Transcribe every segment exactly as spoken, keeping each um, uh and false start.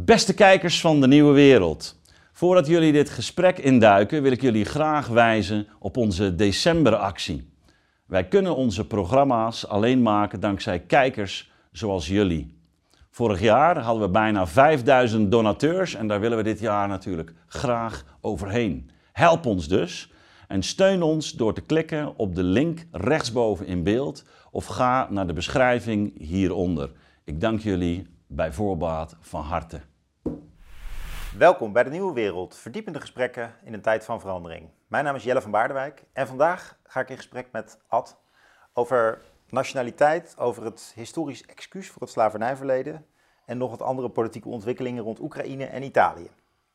Beste kijkers van de Nieuwe Wereld. Voordat jullie dit gesprek induiken, wil ik jullie graag wijzen op onze decemberactie. Wij kunnen onze programma's alleen maken dankzij kijkers zoals jullie. Vorig jaar hadden we bijna vijfduizend donateurs en daar willen we dit jaar natuurlijk graag overheen. Help ons dus en steun ons door te klikken op de link rechtsboven in beeld of ga naar de beschrijving hieronder. Ik dank jullie bij voorbaat van harte. Welkom bij de Nieuwe Wereld, verdiepende gesprekken in een tijd van verandering. Mijn naam is Jelle van Baardenwijk en vandaag ga ik in gesprek met Ad over nationaliteit, over het historisch excuus voor het slavernijverleden en nog wat andere politieke ontwikkelingen rond Oekraïne en Italië.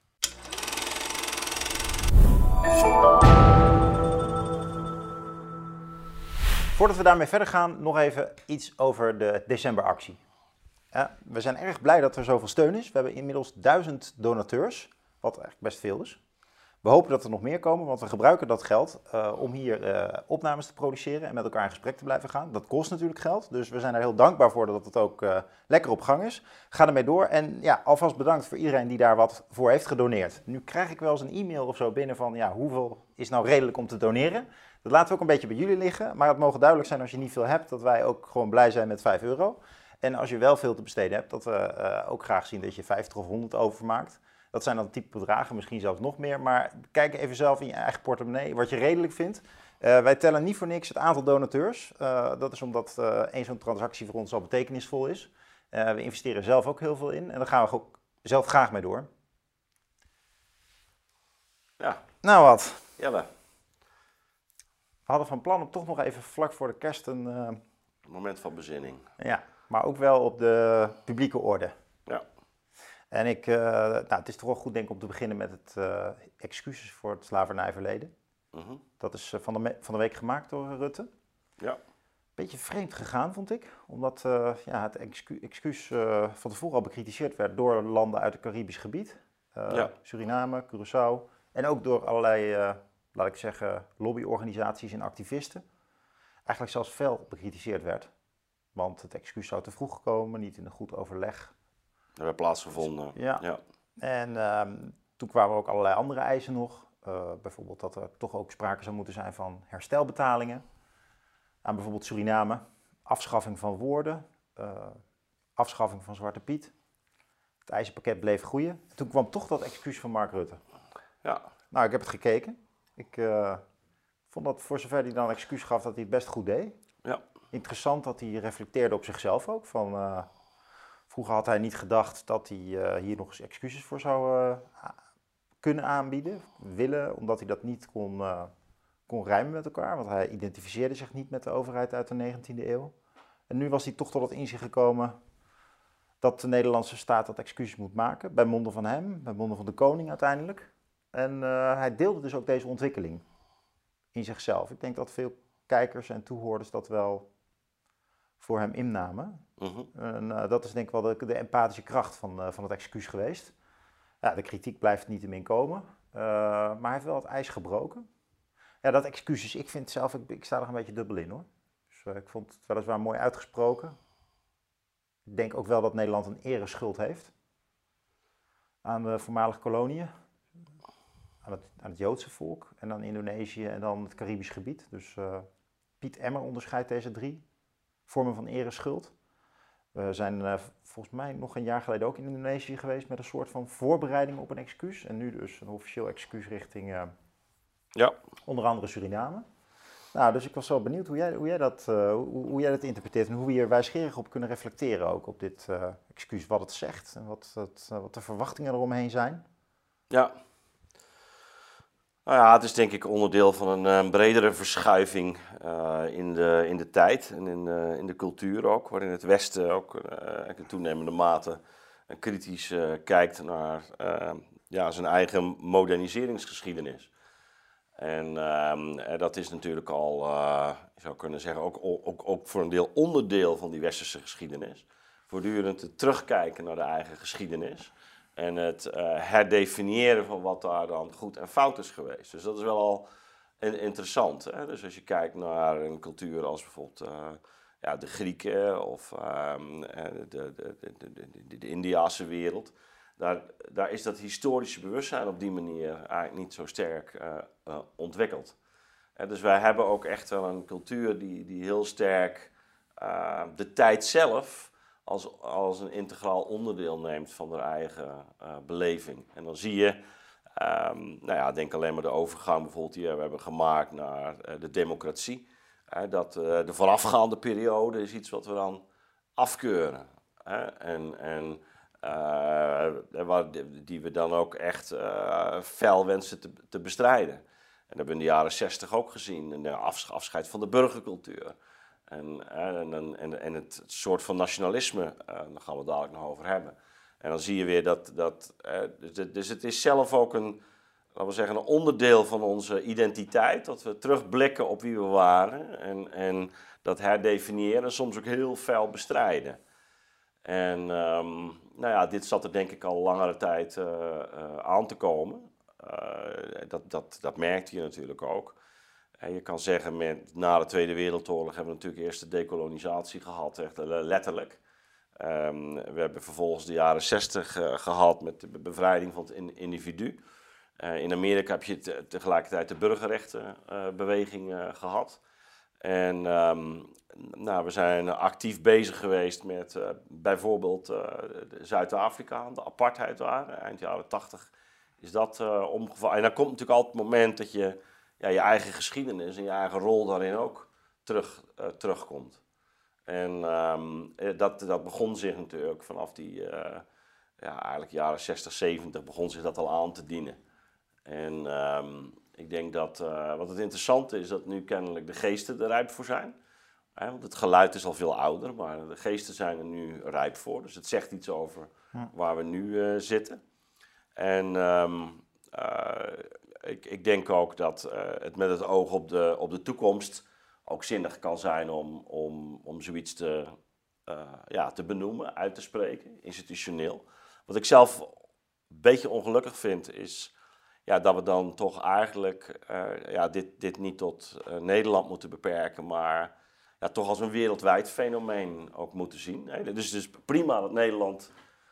Voordat we daarmee verder gaan, nog even iets over de decemberactie. Ja, we zijn erg blij dat er zoveel steun is. We hebben inmiddels duizend donateurs, wat eigenlijk best veel is. We hopen dat er nog meer komen, want we gebruiken dat geld uh, om hier uh, opnames te produceren en met elkaar in gesprek te blijven gaan. Dat kost natuurlijk geld, dus we zijn er heel dankbaar voor dat het ook uh, lekker op gang is. Ga ermee door en ja, alvast bedankt voor iedereen die daar wat voor heeft gedoneerd. Nu krijg ik wel eens een e-mail of zo binnen van ja, hoeveel is nou redelijk om te doneren? Dat laten we ook een beetje bij jullie liggen, maar het mogen duidelijk zijn als je niet veel hebt, dat wij ook gewoon blij zijn met vijf euro. En als je wel veel te besteden hebt, dat we uh, ook graag zien dat je vijftig of honderd overmaakt. Dat zijn dan type bedragen, misschien zelfs nog meer. Maar kijk even zelf in je eigen portemonnee wat je redelijk vindt. Uh, wij tellen niet voor niks het aantal donateurs. Uh, dat is omdat uh, één zo'n transactie voor ons al betekenisvol is. Uh, we investeren zelf ook heel veel in en daar gaan we ook zelf graag mee door. Ja. Nou wat? Jelle. We hadden van plan om toch nog even vlak voor de kerst een... Uh, moment van bezinning. Ja, maar ook wel op de publieke orde. Ja. En ik, uh, nou, het is toch wel goed denk ik om te beginnen met het uh, excuses voor het slavernijverleden. Mm-hmm. Dat is uh, van, de me- van de week gemaakt door Rutte. Ja. Beetje vreemd gegaan, vond ik. Omdat uh, ja, het excu- excuus uh, van tevoren al bekritiseerd werd door landen uit het Caribisch gebied. Uh, Ja. Suriname, Curaçao. En ook door allerlei, uh, laat ik zeggen, lobbyorganisaties en activisten. Eigenlijk zelfs fel bekritiseerd werd. Want het excuus zou te vroeg komen, niet in een goed overleg. Dat hebben plaatsgevonden. Ja. Ja. En uh, toen kwamen er ook allerlei andere eisen nog. Uh, bijvoorbeeld dat er toch ook sprake zou moeten zijn van herstelbetalingen. Aan bijvoorbeeld Suriname. Afschaffing van woorden. Uh, afschaffing van Zwarte Piet. Het eisenpakket bleef groeien. En toen kwam toch dat excuus van Mark Rutte. Ja. Nou, ik heb het gekeken. Ik uh, vond dat voor zover hij dan een excuus gaf dat hij het best goed deed. Ja. Interessant dat hij reflecteerde op zichzelf ook. Van, uh, vroeger had hij niet gedacht dat hij uh, hier nog eens excuses voor zou uh, kunnen aanbieden. Willen, omdat hij dat niet kon, uh, kon rijmen met elkaar. Want hij identificeerde zich niet met de overheid uit de negentiende eeuw. En nu was hij toch tot het inzicht gekomen dat de Nederlandse staat dat excuses moet maken. Bij monden van hem, bij monden van de koning uiteindelijk. En uh, hij deelde dus ook deze ontwikkeling in zichzelf. Ik denk dat veel kijkers en toehoorders dat wel voor hem innamen. Mm-hmm. En uh, dat is denk ik wel de, de empathische kracht van, uh, van het excuus geweest. Ja, de kritiek blijft niettemin komen, uh, maar hij heeft wel het ijs gebroken. Ja, dat excuses, ik vind zelf, ik, ik sta er een beetje dubbel in hoor. Dus uh, ik vond het weliswaar mooi uitgesproken. Ik denk ook wel dat Nederland een ereschuld heeft aan de voormalige koloniën. Aan het, aan het Joodse volk en dan Indonesië en dan het Caribisch gebied. Dus uh, Piet Emmer onderscheidt deze drie vormen van ereschuld. We zijn uh, volgens mij nog een jaar geleden ook in Indonesië geweest met een soort van voorbereiding op een excuus. En nu dus een officieel excuus richting uh, Ja. onder andere Suriname. Nou, dus ik was wel benieuwd hoe jij, hoe jij, dat, uh, hoe, hoe jij dat interpreteert en hoe we hier wijsgerig op kunnen reflecteren ook op dit uh, excuus. Wat het zegt en wat, het, uh, wat de verwachtingen eromheen zijn. Ja. Nou ja, het is denk ik onderdeel van een uh, bredere verschuiving uh, in, de, in de tijd en in, uh, in de cultuur ook. Waarin het Westen ook uh, in toenemende mate uh, kritisch uh, kijkt naar uh, ja, zijn eigen moderniseringsgeschiedenis. En uh, dat is natuurlijk al, uh, je zou kunnen zeggen, ook, ook, ook voor een deel onderdeel van die westerse geschiedenis. Voortdurend het terugkijken naar de eigen geschiedenis. En het uh, herdefiniëren van wat daar dan goed en fout is geweest. Dus dat is wel al interessant. Hè? Dus als je kijkt naar een cultuur als bijvoorbeeld uh, ja, de Grieken of uh, de, de, de, de, de, de Indiase wereld. daar, daar is dat historische bewustzijn op die manier eigenlijk niet zo sterk uh, uh, ontwikkeld. Uh, dus wij hebben ook echt wel een cultuur die, die heel sterk uh, de tijd zelf als, als een integraal onderdeel neemt van haar eigen uh, beleving. En dan zie je, um, nou ja, denk alleen maar de overgang bijvoorbeeld die we hebben gemaakt naar uh, de democratie. Uh, dat uh, de voorafgaande periode is iets wat we dan afkeuren. Uh, en... en Uh, die we dan ook echt uh, fel wensen te, te bestrijden. En dat hebben we in de jaren zestig ook gezien. De afscheid van de burgercultuur. En, en, en, en het soort van nationalisme, uh, daar gaan we het dadelijk nog over hebben. En dan zie je weer dat... dat uh, dus, dus het is zelf ook een, laten we zeggen, een onderdeel van onze identiteit. Dat we terugblikken op wie we waren. En, en dat herdefiniëren, soms ook heel fel bestrijden. En um, nou ja, dit zat er denk ik al langere tijd uh, uh, aan te komen. Uh, dat, dat, dat merkte je natuurlijk ook. En je kan zeggen, met, na de Tweede Wereldoorlog hebben we natuurlijk eerst de dekolonisatie gehad, echt letterlijk. Um, we hebben vervolgens de jaren zestig uh, gehad met de bevrijding van het individu. Uh, in Amerika heb je te, tegelijkertijd de burgerrechtenbeweging uh, uh, gehad. En um, nou, we zijn actief bezig geweest met uh, bijvoorbeeld uh, Zuid-Afrika, de apartheid daar. Eind jaren tachtig is dat uh, omgevallen. En dan komt natuurlijk altijd het moment dat je ja, je eigen geschiedenis en je eigen rol daarin ook terug, uh, terugkomt. En um, dat, dat begon zich natuurlijk vanaf die uh, ja, eigenlijk jaren zestig, zeventig begon zich dat al aan te dienen. En um, ik denk dat, uh, wat het interessante is, dat nu kennelijk de geesten er rijp voor zijn. Hè, want het geluid is al veel ouder, maar de geesten zijn er nu rijp voor. Dus het zegt iets over waar we nu uh, zitten. En um, uh, ik, ik denk ook dat uh, het met het oog op de, op de toekomst ook zinnig kan zijn om, om, om zoiets te, uh, ja, te benoemen, uit te spreken, institutioneel. Wat ik zelf een beetje ongelukkig vind is ja, dat we dan toch eigenlijk uh, ja, dit, dit niet tot uh, Nederland moeten beperken, maar ja, toch als een wereldwijd fenomeen ook moeten zien. Hè? Dus het is prima dat Nederland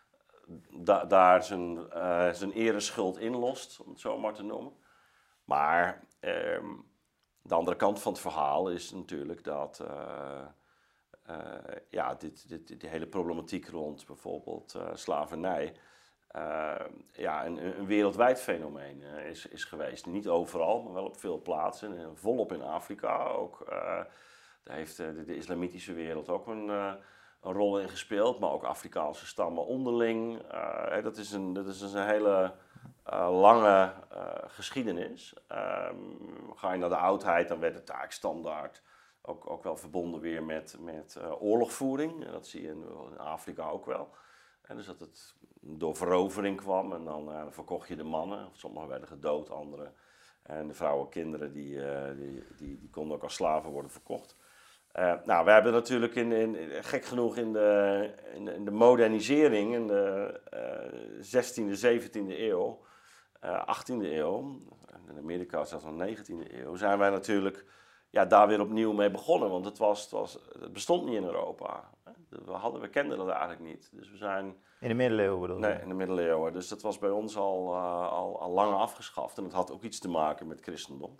da- daar zijn, uh, zijn ereschuld inlost, om het zo maar te noemen. Maar uh, de andere kant van het verhaal is natuurlijk dat uh, uh, ja, dit, dit, die hele problematiek rond bijvoorbeeld uh, slavernij uh, ja, een, een wereldwijd fenomeen uh, is, is geweest. Niet overal, maar wel op veel plaatsen. En volop in Afrika ook. Uh, daar heeft uh, de, de islamitische wereld ook een, uh, een rol in gespeeld, maar ook Afrikaanse stammen onderling. Uh, dat, is een, dat is dus een hele uh, lange uh, geschiedenis. Um, ga je naar de oudheid, dan werd het taak standaard ook, ook wel verbonden weer met, met uh, oorlogvoering. En dat zie je in, in Afrika ook wel. En dus dat het door verovering kwam en dan uh, verkocht je de mannen. Sommigen werden gedood, anderen. En de vrouwen en kinderen die, uh, die, die, die konden ook als slaven worden verkocht. Uh, nou, we hebben natuurlijk in, in, gek genoeg in de, in de, in de modernisering in de uh, zestiende, zeventiende eeuw, uh, achttiende eeuw, in Amerika zelfs nog negentiende eeuw, zijn wij natuurlijk ja, daar weer opnieuw mee begonnen. Want het, was, het, was, het bestond niet in Europa. We, hadden, we kenden dat eigenlijk niet. Dus we zijn... In de middeleeuwen bedoel je? Nee, in de middeleeuwen. Dus dat was bij ons al, uh, al, al lang afgeschaft. En het had ook iets te maken met christendom.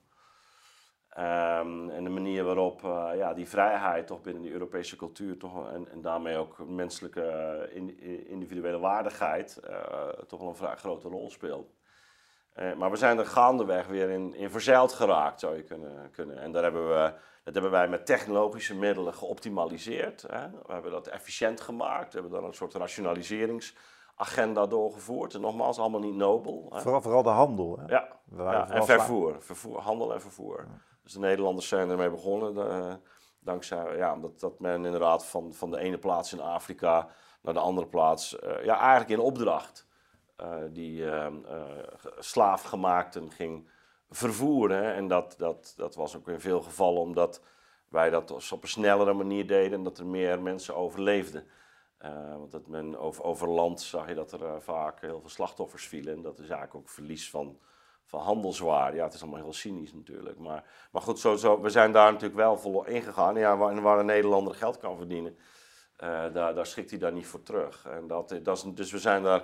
Um, en de manier waarop uh, ja, die vrijheid toch binnen die Europese cultuur toch, en, en daarmee ook menselijke uh, in, individuele waardigheid uh, toch wel een vrij grote rol speelt. Uh, maar we zijn er gaandeweg weer in, in verzeild geraakt, zou je kunnen. kunnen. En daar hebben we, dat hebben wij met technologische middelen geoptimaliseerd. Hè. We hebben dat efficiënt gemaakt. We hebben dan een soort rationaliseringsagenda doorgevoerd. En nogmaals, allemaal niet nobel. Hè. Vooral, vooral de handel. Hè? Ja, ja en vervoer. vervoer. Handel en vervoer. Ja. Dus de Nederlanders zijn ermee begonnen. De, dankzij, ja, omdat dat men inderdaad van, van de ene plaats in Afrika naar de andere plaats, uh, ja, eigenlijk in opdracht, Uh, die uh, uh, slaafgemaakten ging vervoeren. En dat, dat, dat was ook in veel gevallen omdat wij dat op een snellere manier deden en dat er meer mensen overleefden. Uh, want dat men over, over land zag je dat er uh, vaak heel veel slachtoffers vielen. En dat is eigenlijk ook verlies van, van handelswaar. Ja, het is allemaal heel cynisch natuurlijk. Maar, maar goed, zo, zo, we zijn daar natuurlijk wel vol ingegaan. Ja, waar, waar een Nederlander geld kan verdienen, uh, daar, daar schikt hij daar niet voor terug. En dat, dat is, dus we zijn daar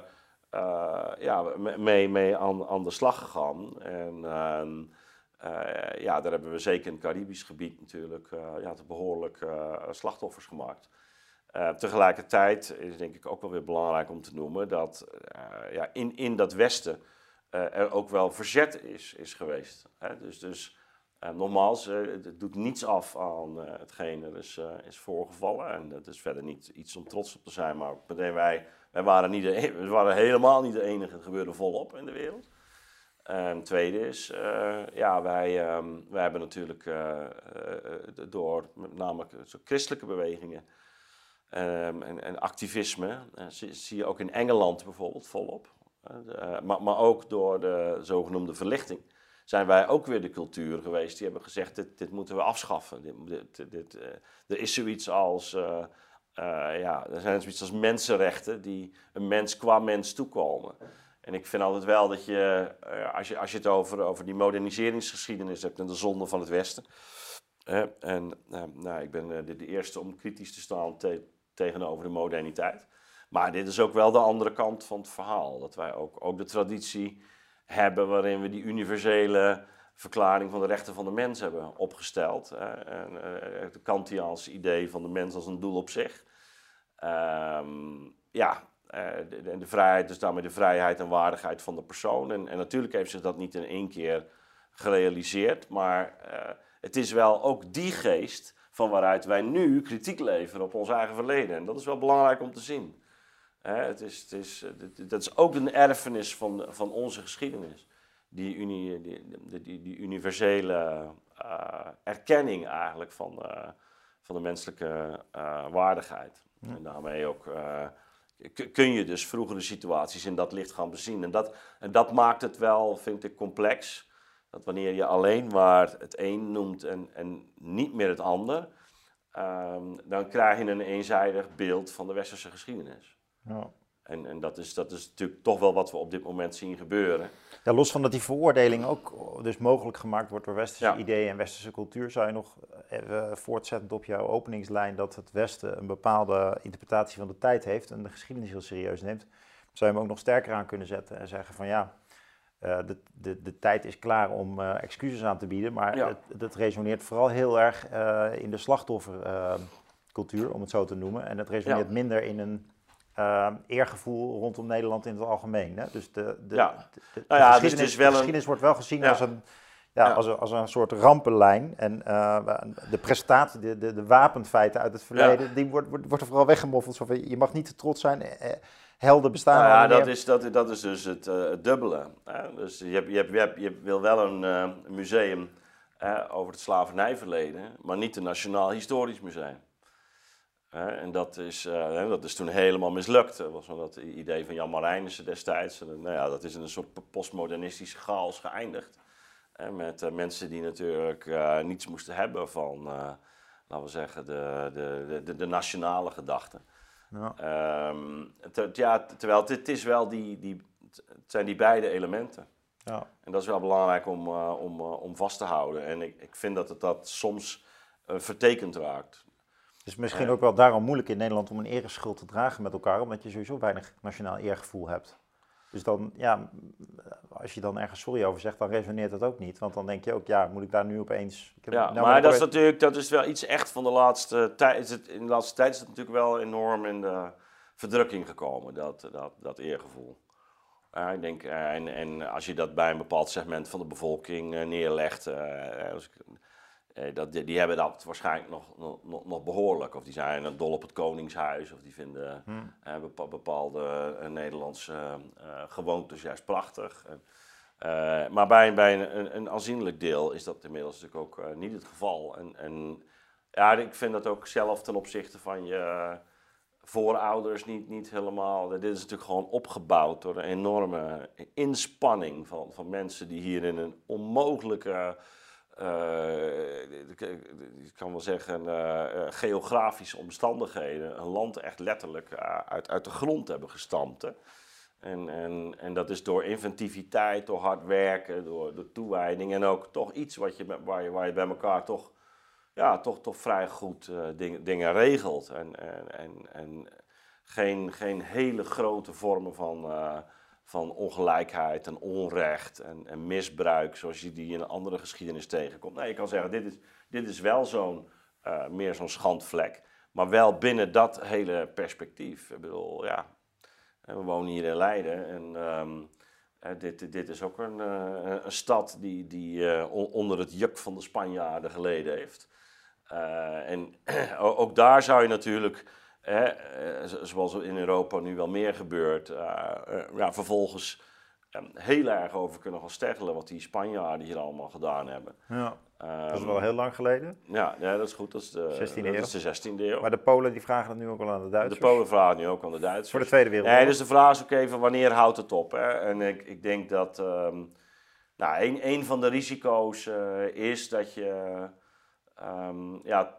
uh, ja, mee, mee aan, aan de slag gegaan. En uh, uh, ja, daar hebben we zeker in het Caribisch gebied natuurlijk uh, ja, behoorlijk uh, slachtoffers gemaakt. Uh, tegelijkertijd is denk ik ook wel weer belangrijk om te noemen dat uh, ja, in, in dat Westen uh, er ook wel verzet is, is geweest. Hè? Dus, dus uh, nogmaals, uh, het doet niets af aan uh, hetgeen er is, uh, is voorgevallen. En dat is verder niet iets om trots op te zijn, maar ook meteen wij, wij waren, niet de, we waren helemaal niet de enige. Het gebeurde volop in de wereld. En het tweede is, uh, ja, wij, um, wij hebben natuurlijk uh, uh, door met name christelijke bewegingen Um, en, en activisme, uh, zie, zie je ook in Engeland bijvoorbeeld volop. Uh, maar, maar ook door de zogenoemde verlichting zijn wij ook weer de cultuur geweest. Die hebben gezegd, dit, dit moeten we afschaffen. Dit, dit, dit, uh, er is zoiets als, uh, uh, ja, er zijn zoiets als mensenrechten die een mens qua mens toekomen. En ik vind altijd wel dat je, uh, als je, als je het over, over die moderniseringsgeschiedenis hebt en de zonde van het Westen. Uh, en uh, nou, ik ben uh, de, de eerste om kritisch te staan te, tegenover de moderniteit. Maar dit is ook wel de andere kant van het verhaal. Dat wij ook, ook de traditie hebben waarin we die universele verklaring van de rechten van de mens hebben opgesteld. Uh, en, uh, het Kantiaanse idee van de mens als een doel op zich. Um, ja, uh, de, de, de vrijheid, dus daarmee de vrijheid en waardigheid van de persoon. En, en natuurlijk heeft zich dat niet in één keer gerealiseerd, maar uh, het is wel ook die geest van waaruit wij nu kritiek leveren op ons eigen verleden. En dat is wel belangrijk om te zien. Hè, het is, het is, dat is ook een erfenis van, van onze geschiedenis. Die, uni, die, die, die universele uh, erkenning eigenlijk van, uh, van de menselijke uh, waardigheid. Ja. En daarmee ook uh, k- kun je dus vroegere situaties in dat licht gaan bezien. En dat, en dat maakt het wel, vind ik, complex. Dat wanneer je alleen maar het een noemt en, en niet meer het ander, um, dan krijg je een eenzijdig beeld van de westerse geschiedenis. Ja. En, en dat, is, dat is natuurlijk toch wel wat we op dit moment zien gebeuren. Ja, los van dat die veroordeling ook dus mogelijk gemaakt wordt door westerse ja. ideeën en westerse cultuur, zou je nog even voortzettend op jouw openingslijn dat het Westen een bepaalde interpretatie van de tijd heeft en de geschiedenis heel serieus neemt, zou je hem ook nog sterker aan kunnen zetten en zeggen van ja, Uh, de, de, de tijd is klaar om uh, excuses aan te bieden, maar ja. het, het resoneert vooral heel erg uh, in de slachtoffercultuur, uh, om het zo te noemen. En het resoneert ja. minder in een uh, eergevoel rondom Nederland in het algemeen. Hè? Dus de, de, ja. de, de, nou ja, geschiedenis, dus het is wel de geschiedenis een... wordt wel gezien ja. als, een, ja, ja. als, een, als een soort rampenlijn. En uh, de prestatie, de, de, de wapenfeiten uit het verleden, ja. die wordt, wordt, wordt er vooral weggemoffeld. Zo van, je mag niet te trots zijn. Uh, Helden bestaan. Nou ja, dat is, dat, dat is dus het, uh, het dubbele. Hè? Dus je, hebt, je, hebt, je, hebt, je wil wel een uh, museum uh, over het slavernijverleden, maar niet een Nationaal Historisch Museum. Uh, en dat is, uh, dat is toen helemaal mislukt. Dat was dat idee van Jan Marijnissen destijds. En, nou ja, dat is in een soort postmodernistische chaos geëindigd. Uh, met uh, mensen die natuurlijk uh, niets moesten hebben van, uh, laten we zeggen, de, de, de, de nationale gedachte. Ja. Um, ter, ja, terwijl het, het is wel die, die, het zijn die beide elementen. Ja. En dat is wel belangrijk om, uh, om, uh, om vast te houden. En ik, ik vind dat het dat soms uh, vertekend raakt. Het is misschien uh, ook wel daarom moeilijk in Nederland om een ereschuld te dragen met elkaar, omdat je sowieso weinig nationaal eergevoel hebt. Dus dan, ja, als je dan ergens sorry over zegt, dan resoneert dat ook niet. Want dan denk je ook, ja, moet ik daar nu opeens... Ik heb, ja, nou, maar dat is natuurlijk, dat is wel iets echt van de laatste tijd. In de laatste tijd is het natuurlijk wel enorm in de verdrukking gekomen, dat, dat, dat eergevoel. Uh, ik denk, uh, en, en als je dat bij een bepaald segment van de bevolking uh, neerlegt, uh, als ik, uh, dat, die, die hebben dat waarschijnlijk nog, nog, nog behoorlijk. Of die zijn dol op het Koningshuis, of die vinden hmm. uh, bepaalde uh, Nederlandse uh, gewoontes juist prachtig. En, uh, maar bij, bij een, een, een aanzienlijk deel is dat inmiddels natuurlijk ook uh, niet het geval. En, en ja, ik vind dat ook zelf ten opzichte van je uh, voorouders niet, niet helemaal. Dit is natuurlijk gewoon opgebouwd door een enorme inspanning van, van mensen die hier in een onmogelijke, uh, ik kan wel zeggen, uh, geografische omstandigheden een land echt letterlijk uh, uit, uit de grond hebben gestampt. Hè. En, en, en dat is door inventiviteit, door hard werken, door, door toewijding en ook toch iets wat je, waar, je, waar je bij elkaar toch, ja, toch, toch vrij goed uh, ding, dingen regelt. En, en, en, en geen, geen hele grote vormen van, uh, van ongelijkheid en onrecht en, en misbruik, zoals je die in een andere geschiedenis tegenkomt. Nee, je kan zeggen, dit is, dit is wel zo'n, uh, meer zo'n schandvlek, maar wel binnen dat hele perspectief. Ik bedoel, ja, we wonen hier in Leiden en um, uh, dit, dit is ook een, uh, een stad die, die uh, onder het juk van de Spanjaarden geleden heeft. Uh, en ook daar zou je natuurlijk, eh, zoals in Europa nu wel meer gebeurt, uh, uh, ja, vervolgens um, heel erg over kunnen gaan steggelen wat die Spanjaarden hier allemaal gedaan hebben. Ja, um, dat is wel heel lang geleden. Ja, ja dat is goed. Dat is de zestiende dat is de zestiende eeuw. Maar de Polen die vragen het nu ook al aan de Duitsers. De Polen vragen nu ook aan de Duitsers. Voor de Tweede Wereldoorlog. Nee, dus de vraag is ook even, wanneer houdt het op? Hè? En ik, ik denk dat um, nou, een, een van de risico's uh, is dat je um, ja,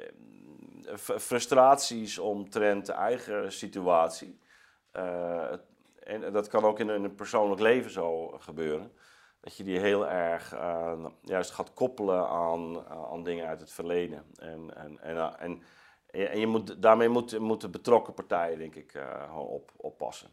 frustraties omtrent de eigen situatie. Uh, en dat kan ook in een persoonlijk leven zo gebeuren. Dat je die heel erg uh, juist gaat koppelen aan, aan dingen uit het verleden. En, en, en, en, en je moet, daarmee moeten moet de betrokken partijen, denk ik, uh, op, oppassen.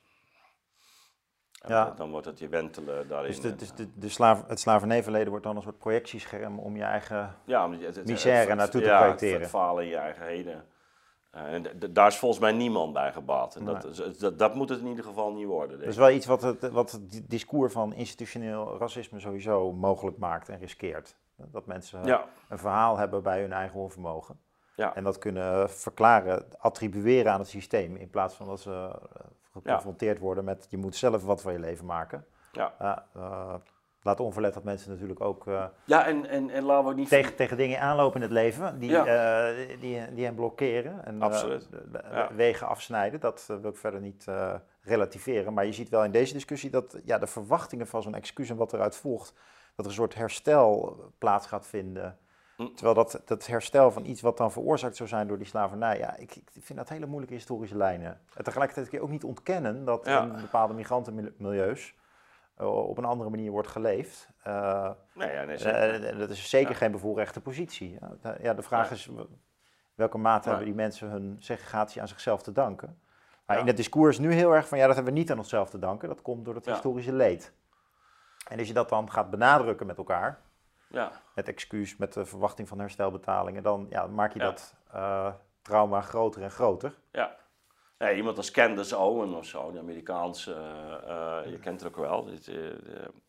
Ja. Dan, dan wordt het je wentelen daarin. Dus, de, dus de, de slaaf, het slavernijverleden wordt dan een soort projectiescherm om je eigen ja, het, het, misère het, het, naartoe te ja, projecteren. Het falen in je eigen heden. Uh, en d- daar is volgens mij niemand bij gebaat. En dat, nee. dat, dat moet het in ieder geval niet worden. Dat is wel iets wat het, wat het discours van institutioneel racisme sowieso mogelijk maakt en riskeert. Dat mensen ja. een verhaal hebben bij hun eigen onvermogen. Ja. En dat kunnen verklaren, attribueren aan het systeem. In plaats van dat ze geconfronteerd ja. worden met je moet zelf wat van je leven maken. Ja. Uh, uh, laat onverlet dat mensen natuurlijk ook uh, ja, en, en, en laten we niet tegen, van... tegen dingen aanlopen in het leven die, ja. uh, die, die hen blokkeren. En Absoluut. Uh, ja. wegen afsnijden. Dat uh, wil ik verder niet uh, relativeren. Maar je ziet wel in deze discussie dat ja, de verwachtingen van zo'n excuus en wat eruit volgt, dat er een soort herstel plaats gaat vinden. Terwijl dat, dat herstel van iets wat dan veroorzaakt zou zijn door die slavernij, ja, ik, ik vind dat hele moeilijke historische lijnen. En tegelijkertijd kun je ook niet ontkennen dat ja. in bepaalde migrantenmilieus uh, op een andere manier wordt geleefd. Uh, nee, ja, nee, zeker. Uh, dat is zeker ja. geen bevoorrechte positie. Ja, ja de vraag ja. is, welke mate ja. hebben die mensen hun segregatie aan zichzelf te danken? Maar ja. in het discours nu heel erg van, ja, dat hebben we niet aan onszelf te danken. Dat komt door het ja. historische leed. En als je dat dan gaat benadrukken met elkaar, ja. met excuus, met de verwachting van herstelbetalingen, dan ja, maak je ja. dat uh, trauma groter en groter. Ja. Nee, iemand als Candace Owen of zo, de Amerikaanse, uh, uh, je kent haar ook wel. Ze uh, uh,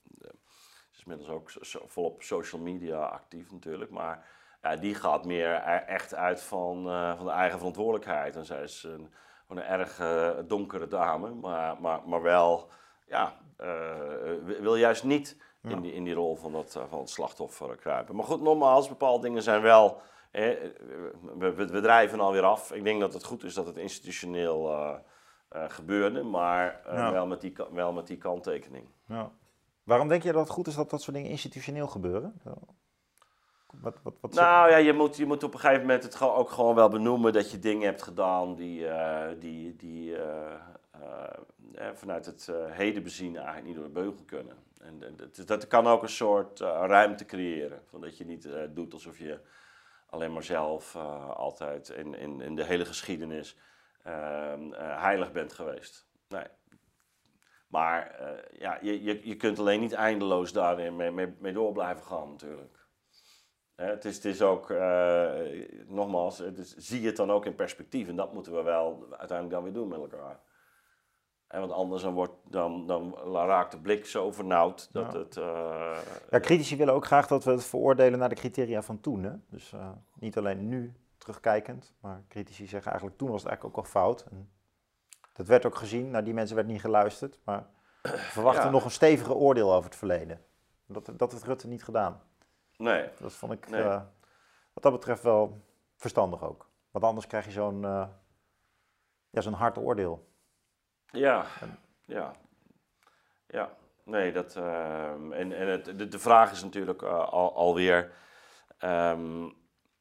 is inmiddels ook so, volop social media actief natuurlijk, maar uh, die gaat meer echt uit van, uh, van de eigen verantwoordelijkheid. En zij is een, een erg uh, donkere dame, maar, maar, maar wel, ja, uh, wil juist niet in die, in die rol van, dat, van het slachtoffer kruipen. Maar goed, nogmaals, bepaalde dingen zijn wel, eh, we, we, we drijven alweer af. Ik denk dat het goed is dat het institutioneel uh, uh, gebeurde, maar uh, ja. wel, met die, wel met die kanttekening. Ja. Waarom denk je dat het goed is dat dat soort dingen institutioneel gebeuren? Wat, wat, wat nou ja, je moet, je moet op een gegeven moment het ook gewoon wel benoemen dat je dingen hebt gedaan die, uh, die, die uh, uh, vanuit het uh, heden bezien eigenlijk niet door de beugel kunnen. En dat, dat kan ook een soort uh, ruimte creëren. Van dat je niet uh, doet alsof je alleen maar zelf uh, altijd in, in, in de hele geschiedenis uh, uh, heilig bent geweest. Nee. Maar uh, ja, je, je, je kunt alleen niet eindeloos daarin mee, mee, mee door blijven gaan natuurlijk. Hè, het, is, het is ook, uh, nogmaals, het is, zie je het dan ook in perspectief. En dat moeten we wel uiteindelijk dan weer doen met elkaar. En want anders dan, wordt, dan, dan raakt de blik zo vernauwd dat ja. het... Uh, ja, critici willen ook graag dat we het veroordelen naar de criteria van toen. Hè? Dus uh, niet alleen nu terugkijkend, maar critici zeggen eigenlijk toen was het eigenlijk ook al fout. En dat werd ook gezien, naar die mensen werd niet geluisterd. Maar we verwachten ja. nog een steviger oordeel over het verleden. Dat, dat heeft Rutte niet gedaan. Nee. Dat vond ik nee. uh, wat dat betreft wel verstandig ook. Want anders krijg je zo'n, uh, ja, zo'n hard oordeel. Ja, ja, ja, nee, dat, uh, en, en het, de, de vraag is natuurlijk uh, al, alweer, um,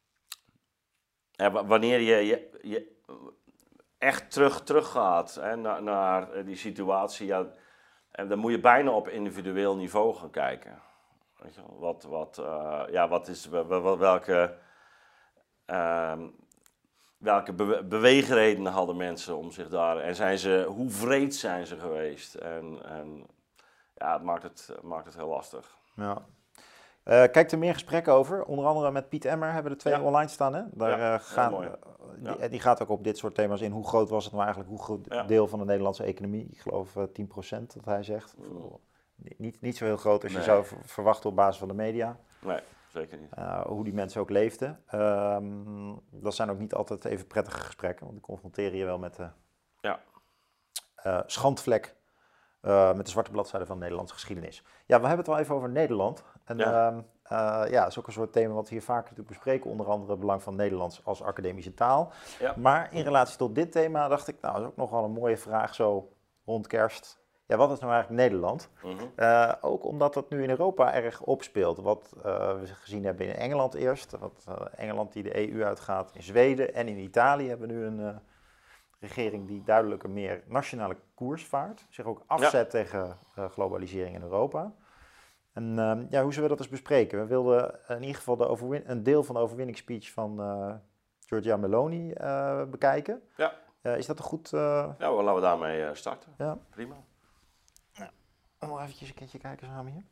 ja, wanneer je, je, je echt terug, teruggaat hè, naar, naar die situatie, ja, en dan moet je bijna op individueel niveau gaan kijken. Weet je, wat, wat, uh, ja, wat is, welke... Um, welke be beweegredenen hadden mensen om zich daar... En zijn ze, hoe wreed zijn ze geweest? En, en ja, het maakt het, maakt het heel lastig. Ja. Uh, kijk er meer gesprekken over. Onder andere met Piet Emmer hebben er twee ja. online staan. Hè? Daar, ja, uh, gaan, uh, die, ja. die gaat ook op dit soort thema's in. Hoe groot was het nou eigenlijk? Hoe groot ja. deel van de Nederlandse economie? Ik geloof uh, tien procent dat hij zegt. Mm. Niet, niet zo heel groot als nee. je zou verwachten op basis van de media. Nee, zeker niet. Uh, hoe die mensen ook leefden. Um, dat zijn ook niet altijd even prettige gesprekken. Want die confronteren je wel met de ja. uh, schandvlek. Uh, met de zwarte bladzijde van de Nederlandse geschiedenis. Ja, we hebben het wel even over Nederland. En ja, uh, uh, ja dat is ook een soort thema wat we hier vaak natuurlijk bespreken. Onder andere het belang van Nederlands als academische taal. Ja. Maar in relatie tot dit thema dacht ik, nou, dat is ook nog wel een mooie vraag zo rond kerst. Ja, wat is nou eigenlijk Nederland? Mm-hmm. uh, ook omdat dat nu in Europa erg opspeelt. Wat uh, we gezien hebben in Engeland eerst. Wat, uh, Engeland die de E U uitgaat. In Zweden en in Italië hebben we nu een... Uh, regering die duidelijk een meer nationale koers vaart. Zich ook afzet ja. tegen uh, globalisering in Europa. En uh, ja, hoe zullen we dat eens bespreken? We wilden in ieder geval de overwin- een deel van de overwinningsspeech van uh, Giorgia Meloni uh, bekijken. Ja. Uh, is dat een goed... Uh... Ja, well, laten we daarmee uh, starten. Ja. Prima. Ja. Nog eventjes een keertje kijken samen hier.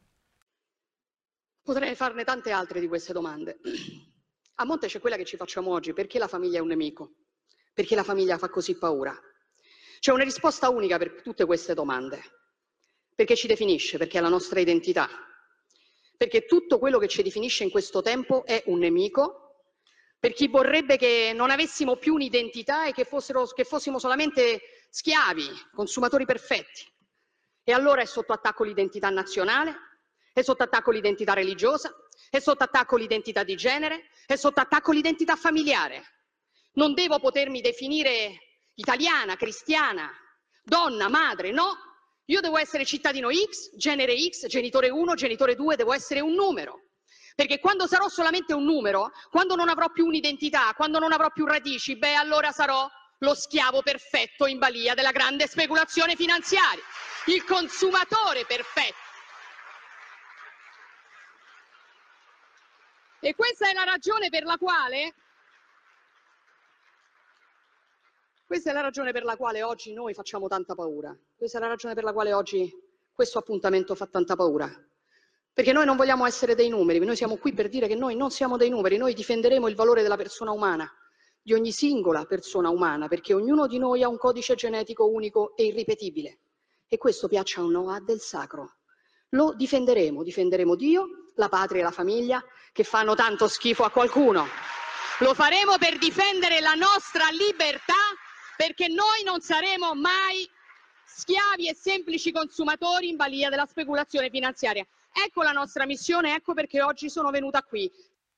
Potrei farne tante altre di queste domande. A monte c'è quella che ci facciamo oggi. Perché la famiglia è un nemico? Perché la famiglia fa così paura? C'è una risposta unica per tutte queste domande. Perché ci definisce, perché è la nostra identità. Perché tutto quello che ci definisce in questo tempo è un nemico. Per chi vorrebbe che non avessimo più un'identità e che, fossero, che fossimo solamente schiavi, consumatori perfetti. E allora è sotto attacco l'identità nazionale, è sotto attacco l'identità religiosa, è sotto attacco l'identità di genere, è sotto attacco l'identità familiare. Non devo potermi definire italiana, cristiana, donna, madre, no. Io devo essere cittadino X, genere X, genitore uno, genitore due, devo essere un numero. Perché quando sarò solamente un numero, quando non avrò più un'identità, quando non avrò più radici, beh, allora sarò lo schiavo perfetto in balia della grande speculazione finanziaria, il consumatore perfetto. E questa è la ragione per la quale... Questa è la ragione per la quale oggi noi facciamo tanta paura. Questa è la ragione per la quale oggi questo appuntamento fa tanta paura. Perché noi non vogliamo essere dei numeri, noi siamo qui per dire che noi non siamo dei numeri, noi difenderemo il valore della persona umana, di ogni singola persona umana, perché ognuno di noi ha un codice genetico unico e irripetibile. E questo, piaccia o no, ha del sacro. Lo difenderemo, difenderemo Dio, la patria e la famiglia, che fanno tanto schifo a qualcuno. Lo faremo per difendere la nostra libertà, perché noi non saremo mai schiavi e semplici consumatori in balia della speculazione finanziaria. Ecco la nostra missione, ecco perché oggi sono venuta qui.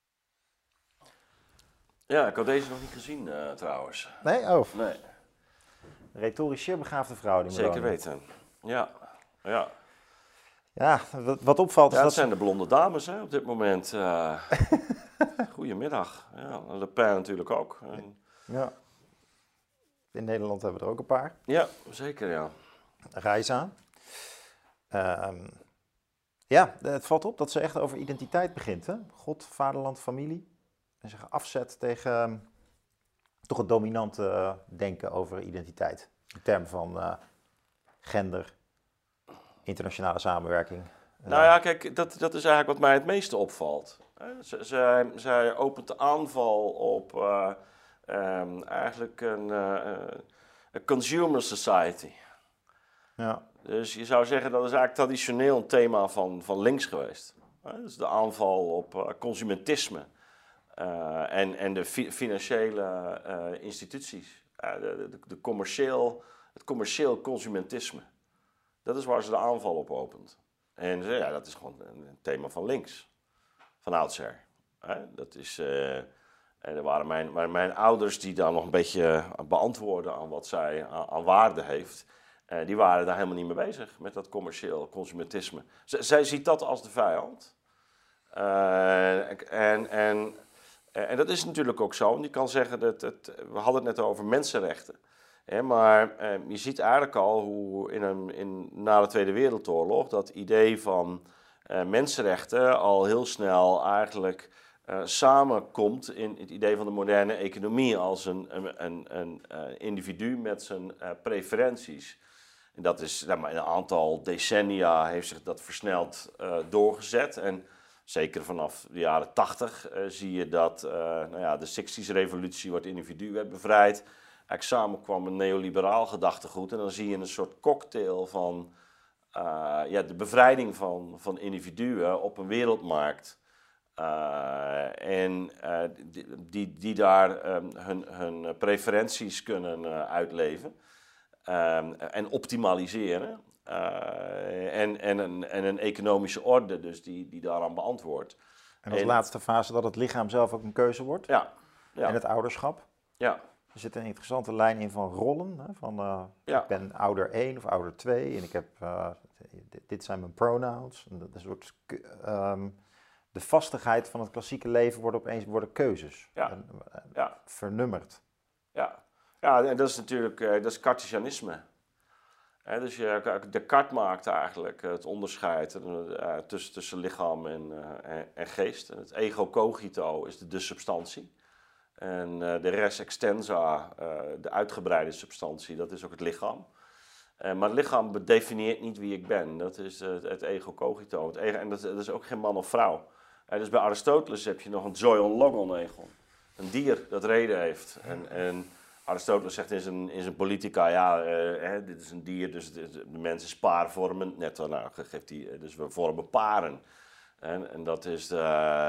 Ja, ik had deze nog niet gezien uh, trouwens. Nee? Oh. Nee. Retorisch zeer begaafde vrouw. Die Zeker weten. Ja, ja. Ja, wat, wat opvalt is ja, dat... dat zijn de blonde dames hè, op dit moment. Uh, goedemiddag. Ja, Le Pen natuurlijk ook. En... Ja. In Nederland hebben we er ook een paar. Ja, zeker ja. Reisa. Um, ja, het valt op dat ze echt over identiteit begint. Hè? God, vaderland, familie. En zich afzet tegen um, toch het dominante uh, denken over identiteit. In termen van uh, gender, internationale samenwerking. Nou ja, kijk, dat, dat is eigenlijk wat mij het meeste opvalt. Z- zij, zij opent de aanval op uh, um, eigenlijk een, uh, een consumer society. Ja. Dus je zou zeggen dat is eigenlijk traditioneel een thema van, van links geweest. Dus de aanval op uh, consumentisme uh, en, en de fi- financiële uh, instituties. Uh, de, de, de commercieel, het commercieel consumentisme. Dat is waar ze de aanval op opent. En ja, dat is gewoon een thema van links. Van oudsher. Dat is... Uh, en er waren mijn, waren mijn ouders die dan nog een beetje beantwoorden aan wat zij aan, aan waarde heeft. Uh, die waren daar helemaal niet mee bezig met dat commercieel consumentisme. Z- zij ziet dat als de vijand. Uh, en, en, en dat is natuurlijk ook zo. En je kan zeggen, dat het, we hadden het net over mensenrechten. Hè, maar uh, je ziet eigenlijk al hoe in een, in, na de Tweede Wereldoorlog dat idee van uh, mensenrechten al heel snel eigenlijk uh, samenkomt in het idee van de moderne economie als een, een, een, een uh, individu met zijn uh, preferenties. En dat is, nou, maar in een aantal decennia heeft zich dat versneld uh, doorgezet. En zeker vanaf de jaren tachtig uh, zie je dat uh, nou ja, de zestig's-revolutie, waar het individu werd bevrijd, eigenlijk samen kwam een neoliberaal gedachtegoed. En dan zie je een soort cocktail van uh, ja, de bevrijding van, van individuen op een wereldmarkt. Uh, en uh, die, die, die daar um, hun, hun preferenties kunnen uh, uitleven. Um, en optimaliseren. Uh, en, en, een, en een economische orde dus die, die daaraan beantwoordt. En als en, laatste fase dat het lichaam zelf ook een keuze wordt. Ja. ja. En het ouderschap. Ja. Er zit een interessante lijn in van rollen. Hè? Van, uh, Ja. Ik ben ouder één of ouder twee en ik heb, uh, dit, dit zijn mijn pronouns. En dat is een soort, um, de vastigheid van het klassieke leven wordt opeens worden keuzes. Ja. En, uh, Ja. vernummerd. Ja. Ja, en dat is natuurlijk uh, dat is Cartesianisme. He, dus je, Descartes maakt eigenlijk het onderscheid uh, tussen, tussen lichaam en, uh, en, en geest. En het ego cogito is de, de substantie. En uh, de res extensa, uh, de uitgebreide substantie, dat is ook het lichaam. Uh, maar het lichaam definieert niet wie ik ben. Dat is uh, het ego cogito. Het ego, en dat, dat is ook geen man of vrouw. Uh, dus bij Aristoteles heb je nog een zoion logon egon. Een dier dat reden heeft. En, en Aristoteles zegt in zijn, in zijn Politica, ja, uh, hè, dit is een dier, dus de, de mens is paarvormend. Net daarna geeft hij, dus we vormen paren. En, en dat is de,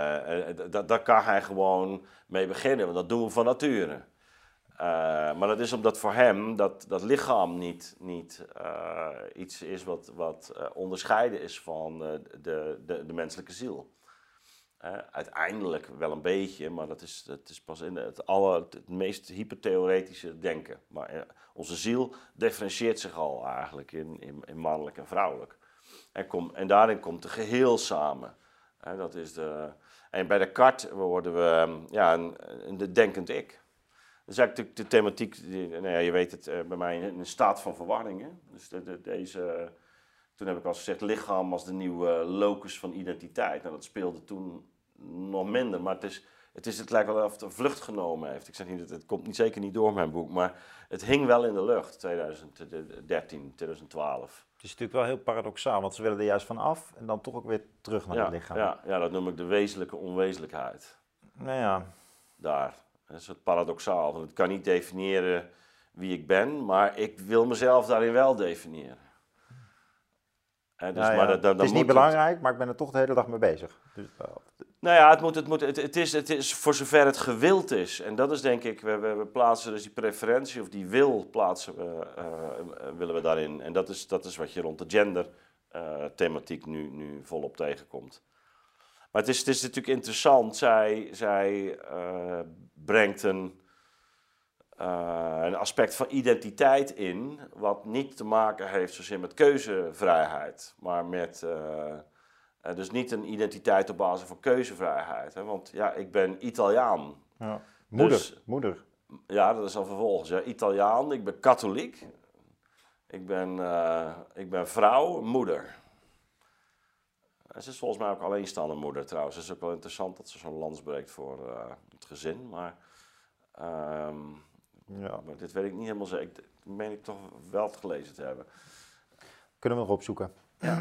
uh, dat, daar kan hij gewoon mee beginnen, want dat doen we van nature. Uh, maar dat is omdat voor hem dat, dat lichaam niet, niet uh, iets is wat, wat uh, onderscheiden is van uh, de, de, de menselijke ziel. Uh, uiteindelijk wel een beetje, maar dat is, dat is pas in het, alle, het meest hypertheoretische denken. Maar uh, onze ziel differentieert zich al eigenlijk in, in, in mannelijk en vrouwelijk. En, kom, en daarin komt het geheel samen. Uh, dat is de, en bij Descartes worden we ja, een, een de denkend ik. Dat is eigenlijk de, de thematiek, die, nou ja, je weet het, uh, bij mij in een staat van verwarring. Hè? Dus de, de, deze, toen heb ik al gezegd, lichaam als de nieuwe locus van identiteit. Nou, dat speelde toen nog minder, maar het, is, het, is, het lijkt wel of het een vlucht genomen heeft. Ik zeg niet, het komt niet, zeker niet door mijn boek, maar het hing wel in de lucht, twintig dertien, twintig twaalf. Het is natuurlijk wel heel paradoxaal, want ze willen er juist van af en dan toch ook weer terug naar Ja, het lichaam. ja, ja, dat noem ik de wezenlijke onwezenlijkheid. Nou ja. Daar. Dat is het paradoxaal. Want het kan niet definiëren wie ik ben, maar ik wil mezelf daarin wel definiëren. He, dus, Nou ja, maar dat, dat, het is moet niet belangrijk, maar ik ben er toch de hele dag mee bezig. Dus, uh, Nou ja, het, moet, het, moet, het, het, is, het is voor zover het gewild is. En dat is denk ik, we, we, we plaatsen dus die preferentie of die wil plaatsen we, uh, willen we daarin. En dat is, dat is wat je rond de gender uh, thematiek nu, nu volop tegenkomt. Maar het is, het is natuurlijk interessant, zij, zij uh, brengt een, uh, een aspect van identiteit in, wat niet te maken heeft zozeer met keuzevrijheid, maar met, uh, uh, dus niet een identiteit op basis van keuzevrijheid. Hè? Want ja, ik ben Italiaan. ja. Moeder, Dus, moeder. Ja, dat is dan vervolgens. Ja, Italiaan, ik ben katholiek, ik ben, uh, ik ben vrouw, moeder. Ze is volgens mij ook alleenstaande moeder trouwens. Het is ook wel interessant dat ze zo'n lans breekt voor uh, het gezin. Maar, um, ja. maar dit weet ik niet helemaal zeker. Dat meen ik toch wel te gelezen te hebben. Kunnen we nog opzoeken. Ja.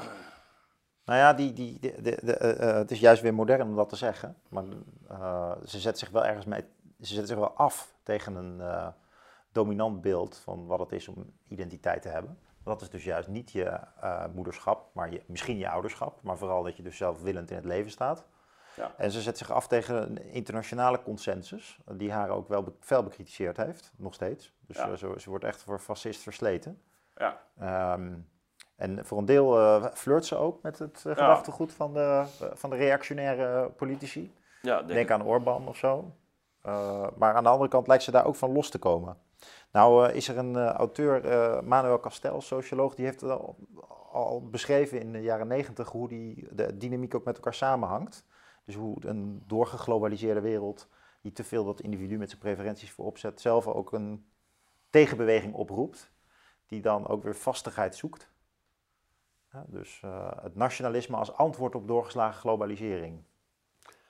Nou ja, die, die, de, de, de, uh, het is juist weer modern om dat te zeggen. Maar uh, ze zet zich wel ergens mee, ze zet zich wel af tegen een uh, dominant beeld van wat het is om identiteit te hebben. Dat is dus juist niet je uh, moederschap, maar je, misschien je ouderschap, maar vooral dat je dus zelfwillend in het leven staat. Ja. En ze zet zich af tegen een internationale consensus, die haar ook wel be- fel bekritiseerd heeft, nog steeds. Dus ja. uh, ze, ze wordt echt voor fascist versleten. Ja. Um, en voor een deel uh, flirt ze ook met het uh, gedachtegoed ja. van, de, uh, van de reactionaire politici. Ja, denk, denk aan Orbán of zo. Uh, maar aan de andere kant lijkt ze daar ook van los te komen. Nou uh, is er een uh, auteur, uh, Manuel Castells, socioloog, die heeft al, al beschreven in de jaren negentig hoe die, de dynamiek ook met elkaar samenhangt. Dus hoe een doorgeglobaliseerde wereld, die te veel dat individu met zijn preferenties voorop zet, zelf ook een tegenbeweging oproept, die dan ook weer vastigheid zoekt. Ja, dus uh, het nationalisme als antwoord op doorgeslagen globalisering.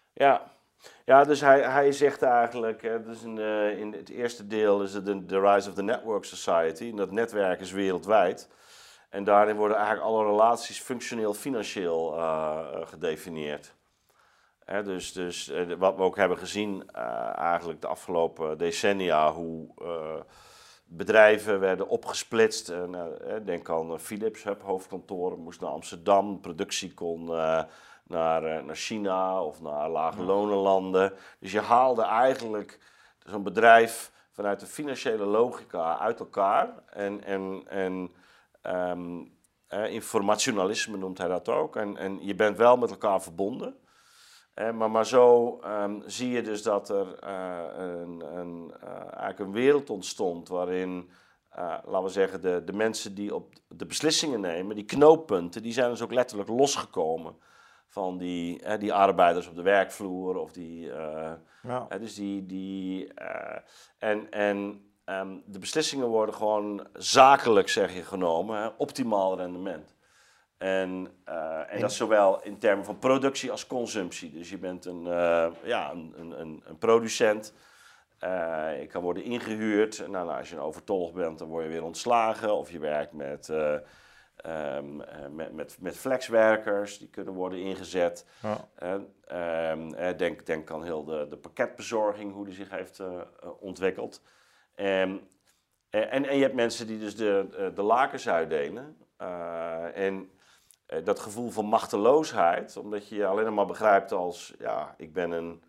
Ja. Ja, dus hij, hij zegt eigenlijk, hè, dus in, uh, in het eerste deel is het de, the Rise of the Network Society. En dat netwerk is wereldwijd. En daarin worden eigenlijk alle relaties functioneel, financieel uh, gedefinieerd. Hè, dus dus uh, wat we ook hebben gezien uh, eigenlijk de afgelopen decennia, hoe uh, bedrijven werden opgesplitst. En, uh, denk aan Philips, Hub, hoofdkantoren, moest naar Amsterdam, productie kon... Uh, Naar, naar China of naar lage lonenlanden. Dus je haalde eigenlijk zo'n bedrijf vanuit de financiële logica uit elkaar. En, en, en um, eh, informationalisme noemt hij dat ook. En, en je bent wel met elkaar verbonden. Eh, maar, maar zo um, zie je dus dat er uh, een, een, uh, eigenlijk een wereld ontstond waarin... Uh, laten we zeggen, de, de mensen die op de beslissingen nemen, die knooppunten, die zijn dus ook letterlijk losgekomen. Van die, hè, die arbeiders op de werkvloer of die, uh, ja. hè, dus die, die uh, en, en um, de beslissingen worden gewoon zakelijk, zeg je, genomen, hè, optimaal rendement. En, uh, en dat is zowel in termen van productie als consumptie. Dus je bent een, uh, ja, een, een, een producent, uh, je kan worden ingehuurd. Nou, nou, als je een overtollig bent, dan word je weer ontslagen of je werkt met... Uh, Um, uh, met, met, met flexwerkers, die kunnen worden ingezet. Ja. Uh, um, uh, denk, denk aan heel de, de pakketbezorging, hoe die zich heeft uh, uh, ontwikkeld. Um, uh, en, en je hebt mensen die dus de, uh, de lakens uitdelen. Uh, en uh, dat gevoel van machteloosheid, omdat je je alleen maar begrijpt als... ja, ik ben een,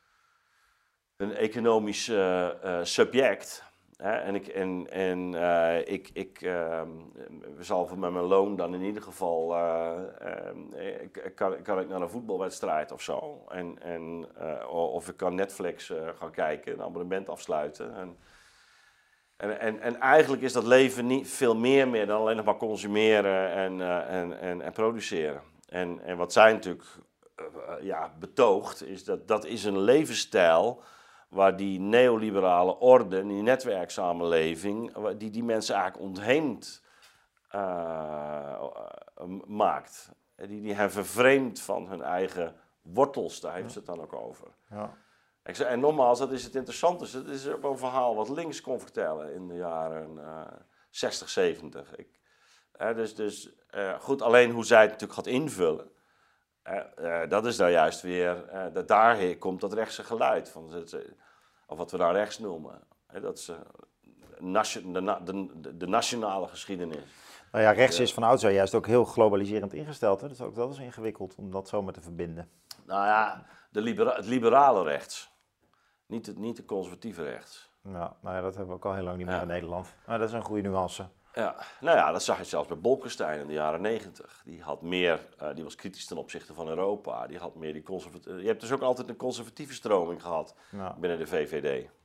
een economisch uh, uh, subject... Hè, en ik, en, en, uh, ik, ik uh, zal met mijn loon dan in ieder geval, uh, uh, kan, kan ik naar een voetbalwedstrijd of zo. En, en, uh, of ik kan Netflix uh, gaan kijken, een abonnement afsluiten. En, en, en, en eigenlijk is dat leven niet veel meer, meer dan alleen nog maar consumeren en, uh, en, en, en produceren. En, en wat zij natuurlijk uh, ja, betoogt, is dat dat is een levensstijl... waar die neoliberale orde, die netwerksamenleving, die die mensen eigenlijk ontheemd uh, maakt. Die, die hen vervreemdt van hun eigen wortels, daar heeft ze het dan ook over. Ja. Ik zeg, en nogmaals, dat is het interessante. Dus het is ook een verhaal wat links kon vertellen in de jaren uh, zestig, zeventig. Ik, uh, dus dus uh, goed, alleen hoe zij het natuurlijk gaat invullen. Uh, uh, dat is nou juist weer, uh, dat daar komt dat rechtse geluid van, of wat we daar rechts noemen. Uh, dat is uh, nation, de, de, de nationale geschiedenis. Nou ja, rechts is van oudsher juist ook heel globaliserend ingesteld. Hè? Dus ook dat is ingewikkeld om dat zomaar te verbinden. Nou ja, de libera- het liberale rechts, niet het, niet de conservatieve rechts. Nou, nou ja, dat hebben we ook al heel lang niet meer ja. in Nederland. Maar dat is een goede nuance. Ja, nou ja, dat zag je zelfs bij Bolkestein in de jaren negentig. Die had meer, uh, die was kritisch ten opzichte van Europa. Die had meer die conservatieve. Je hebt dus ook altijd een conservatieve stroming gehad ja. binnen de V V D.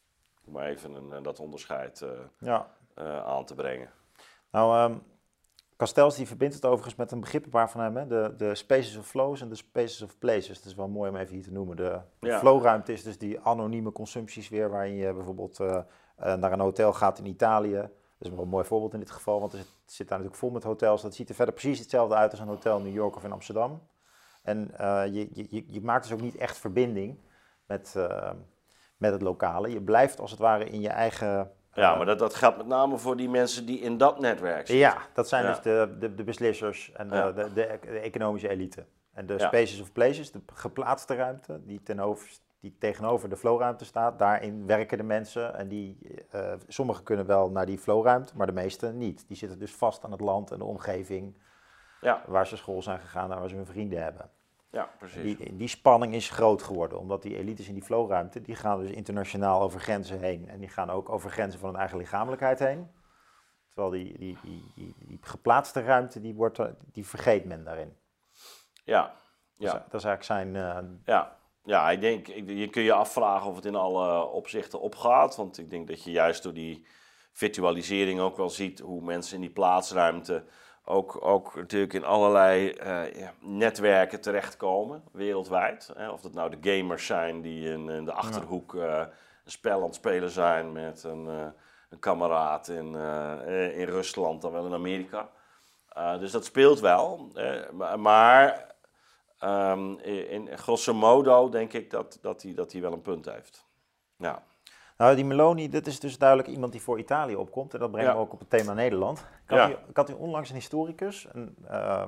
Om maar even een, dat onderscheid uh, ja. uh, aan te brengen. Nou, um, Castells die verbindt het overigens met een begrip waar van hem, hè? De, de spaces of flows en de spaces of places. Het is wel mooi om even hier te noemen. De, de ja. flowruimte is dus die anonieme consumptiesfeer waarin je bijvoorbeeld uh, uh, naar een hotel gaat in Italië. Dat is wel een mooi voorbeeld in dit geval, want het zit daar natuurlijk vol met hotels. Dat ziet er verder precies hetzelfde uit als een hotel in New York of in Amsterdam. En uh, je, je, je maakt dus ook niet echt verbinding met, uh, met het lokale. Je blijft als het ware in je eigen... Uh, ja, maar dat, dat geldt met name voor die mensen die in dat netwerk zitten. Ja, dat zijn ja. dus de, de, de beslissers en de, ja. de, de, de economische elite. En de ja. spaces of places, de geplaatste ruimte, die ten over... die tegenover de flowruimte staat, daarin werken de mensen en die, uh, sommigen kunnen wel naar die flowruimte, maar de meesten niet. Die zitten dus vast aan het land en de omgeving ja. waar ze school zijn gegaan en waar ze hun vrienden hebben. Ja, precies. Die, die spanning is groot geworden, omdat die elites in die flowruimte, die gaan dus internationaal over grenzen heen en die gaan ook over grenzen van hun eigen lichamelijkheid heen. Terwijl die, die, die, die, die geplaatste ruimte, die, wordt, die vergeet men daarin. Ja. ja. Dat, is, dat is eigenlijk zijn... Uh, ja. Ja, ik denk, je kun je afvragen of het in alle opzichten opgaat. Want ik denk dat je juist door die virtualisering ook wel ziet hoe mensen in die plaatsruimte ook, ook natuurlijk in allerlei uh, ja, netwerken terechtkomen, wereldwijd. Hè. Of dat nou de gamers zijn die in, in de Achterhoek uh, een spel aan het spelen zijn met een, uh, een kameraad in, uh, in Rusland, dan wel in Amerika. Uh, dus dat speelt wel. Uh, maar... Um, in grosso modo denk ik dat, dat, hij, dat hij wel een punt heeft. Ja. Nou, die Meloni, dit is dus duidelijk iemand die voor Italië opkomt. En dat brengt Ja. me ook op het thema Nederland. Ik had, Ja. hier, ik had hier onlangs een historicus, een uh,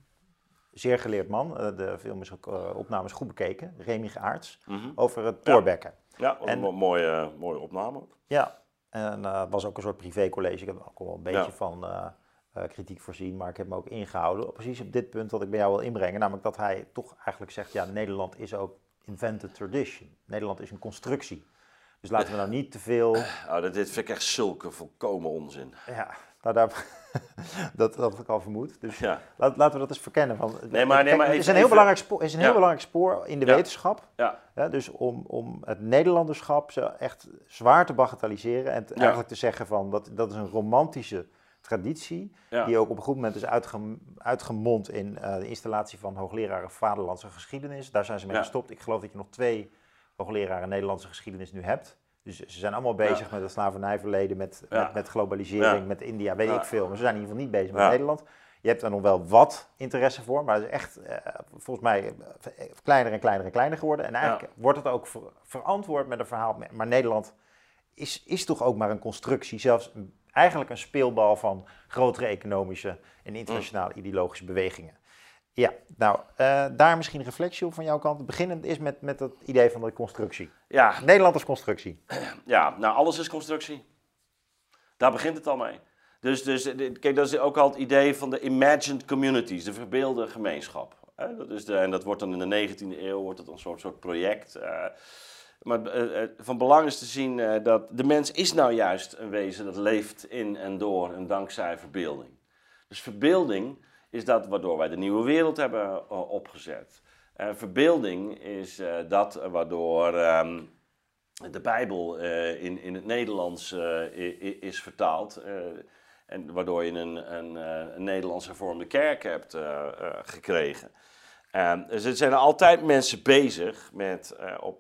zeer geleerd man. Uh, de film is ook, uh, opnames goed bekeken, Remy Geaerts, Mm-hmm. over het Thorbecke. Ja, wat en, een mooie, mooie opname ook. Ja, en uh, het was ook een soort privécollege. Ik heb er ook wel een beetje Ja. van uh, uh, kritiek voorzien, maar ik heb me ook ingehouden. Precies op dit punt wat ik bij jou wil inbrengen. Namelijk dat hij toch eigenlijk zegt, ja, Nederland is ook invented tradition. Nederland is een constructie. Dus laten we nou niet te veel... Oh, dit vind ik echt zulke volkomen onzin. Ja, nou, daar, dat, dat had ik al vermoed. Dus Ja. laat, laten we dat eens verkennen. Want, Nee, maar- nee, kijk, maar het is even- een heel even- belangrijk spoor, is een heel Ja. belangrijk spoor in de Ja. wetenschap. Ja, Ja, dus om, om het Nederlanderschap zo echt zwaar te bagatelliseren en te, Ja. eigenlijk te zeggen van dat, dat is een romantische traditie ja. die ook op een goed moment is uitgem, uitgemond in uh, de installatie van hoogleraren Vaderlandse geschiedenis. Daar zijn ze mee Ja. gestopt. Ik geloof dat je nog twee hoogleraren Nederlandse geschiedenis nu hebt. Dus ze zijn allemaal bezig Ja. met het slavernijverleden, met, Ja. met, met globalisering, Ja. met India, weet Ja. ik veel. Maar ze zijn in ieder geval niet bezig met Ja. Nederland. Je hebt er nog wel wat interesse voor, maar het is echt uh, volgens mij uh, kleiner en kleiner en kleiner geworden. En eigenlijk Ja. wordt het ook ver, verantwoord met een verhaal. Maar Nederland is, is toch ook maar een constructie, zelfs een, eigenlijk een speelbal van grotere economische en internationale mm. ideologische bewegingen. Ja, nou, uh, daar misschien een reflectie op van jouw kant. Beginnend is met, met het idee van de constructie. Ja. Nederland als constructie. Ja, nou alles is constructie. Daar begint het al mee. Dus, dus kijk, dat is ook al het idee van de imagined communities, de verbeelde gemeenschap. Dat is de, en dat wordt dan in de negentiende eeuw wordt het een soort, soort project. Uh, maar uh, van belang is te zien uh, dat de mens is nou juist een wezen dat leeft in en door en dankzij verbeelding. Dus verbeelding is dat waardoor wij de nieuwe wereld hebben uh, opgezet. Uh, verbeelding is uh, dat waardoor um, de Bijbel uh, in, in het Nederlands uh, is vertaald. Uh, en waardoor je een, een, een Nederlands hervormde kerk hebt uh, uh, gekregen. Uh, dus er zijn er altijd mensen bezig met, uh, op,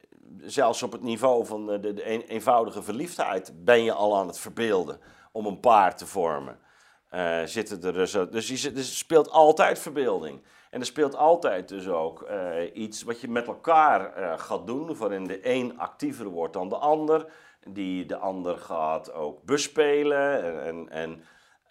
zelfs op het niveau van de, de, de een, eenvoudige verliefdheid, ben je al aan het verbeelden om een paar te vormen. Uh, zitten er dus, dus, je, dus er speelt altijd verbeelding. En er speelt altijd dus ook uh, iets wat je met elkaar uh, gaat doen, waarin de een actiever wordt dan de ander, die de ander gaat ook bespelen. En, en,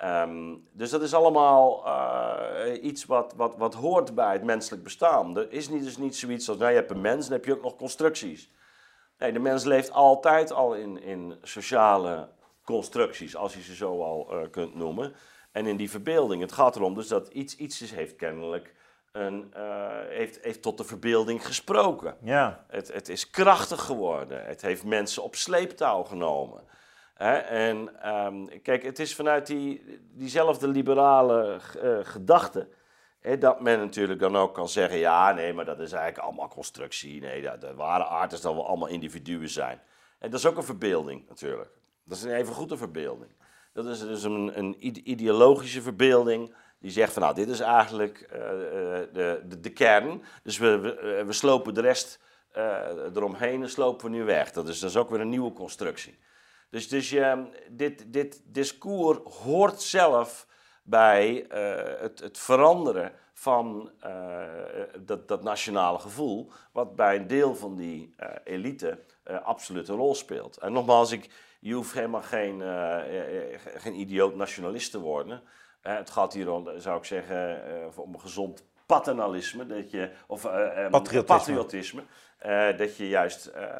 um, dus dat is allemaal uh, iets wat, wat, wat hoort bij het menselijk bestaan. Er is niet, dus niet zoiets als, nou je hebt een mens, dan heb je ook nog constructies. Nee, de mens leeft altijd al in, in sociale constructies, als je ze zo al uh, kunt noemen. En in die verbeelding. Het gaat erom dus dat iets, iets is, heeft kennelijk een, uh, heeft, heeft tot de verbeelding gesproken. Ja. Het, het is krachtig geworden. Het heeft mensen op sleeptouw genomen. Hè? En um, kijk, het is vanuit die, diezelfde liberale uh, gedachte hè, dat men natuurlijk dan ook kan zeggen, ja, nee, maar dat is eigenlijk allemaal constructie. Nee, de, de ware aard is dat we allemaal individuen zijn. En dat is ook een verbeelding natuurlijk. Dat is even goed een verbeelding. Dat is dus een, een ideologische verbeelding die zegt van nou, dit is eigenlijk uh, de, de, de kern. Dus we, we, we slopen de rest uh, eromheen en slopen we nu weg. Dat is, dat is ook weer een nieuwe constructie. Dus, dus je, dit, dit discours hoort zelf bij uh, het, het veranderen van uh, dat, dat nationale gevoel, wat bij een deel van die uh, elite uh, absoluut een rol speelt. En nogmaals, ik, je hoeft helemaal geen, uh, geen idioot nationalist te worden. Uh, het gaat hier om, zou ik zeggen, uh, om een gezond paternalisme, dat je, of uh, um, patriotisme, patriotisme uh, dat je juist uh,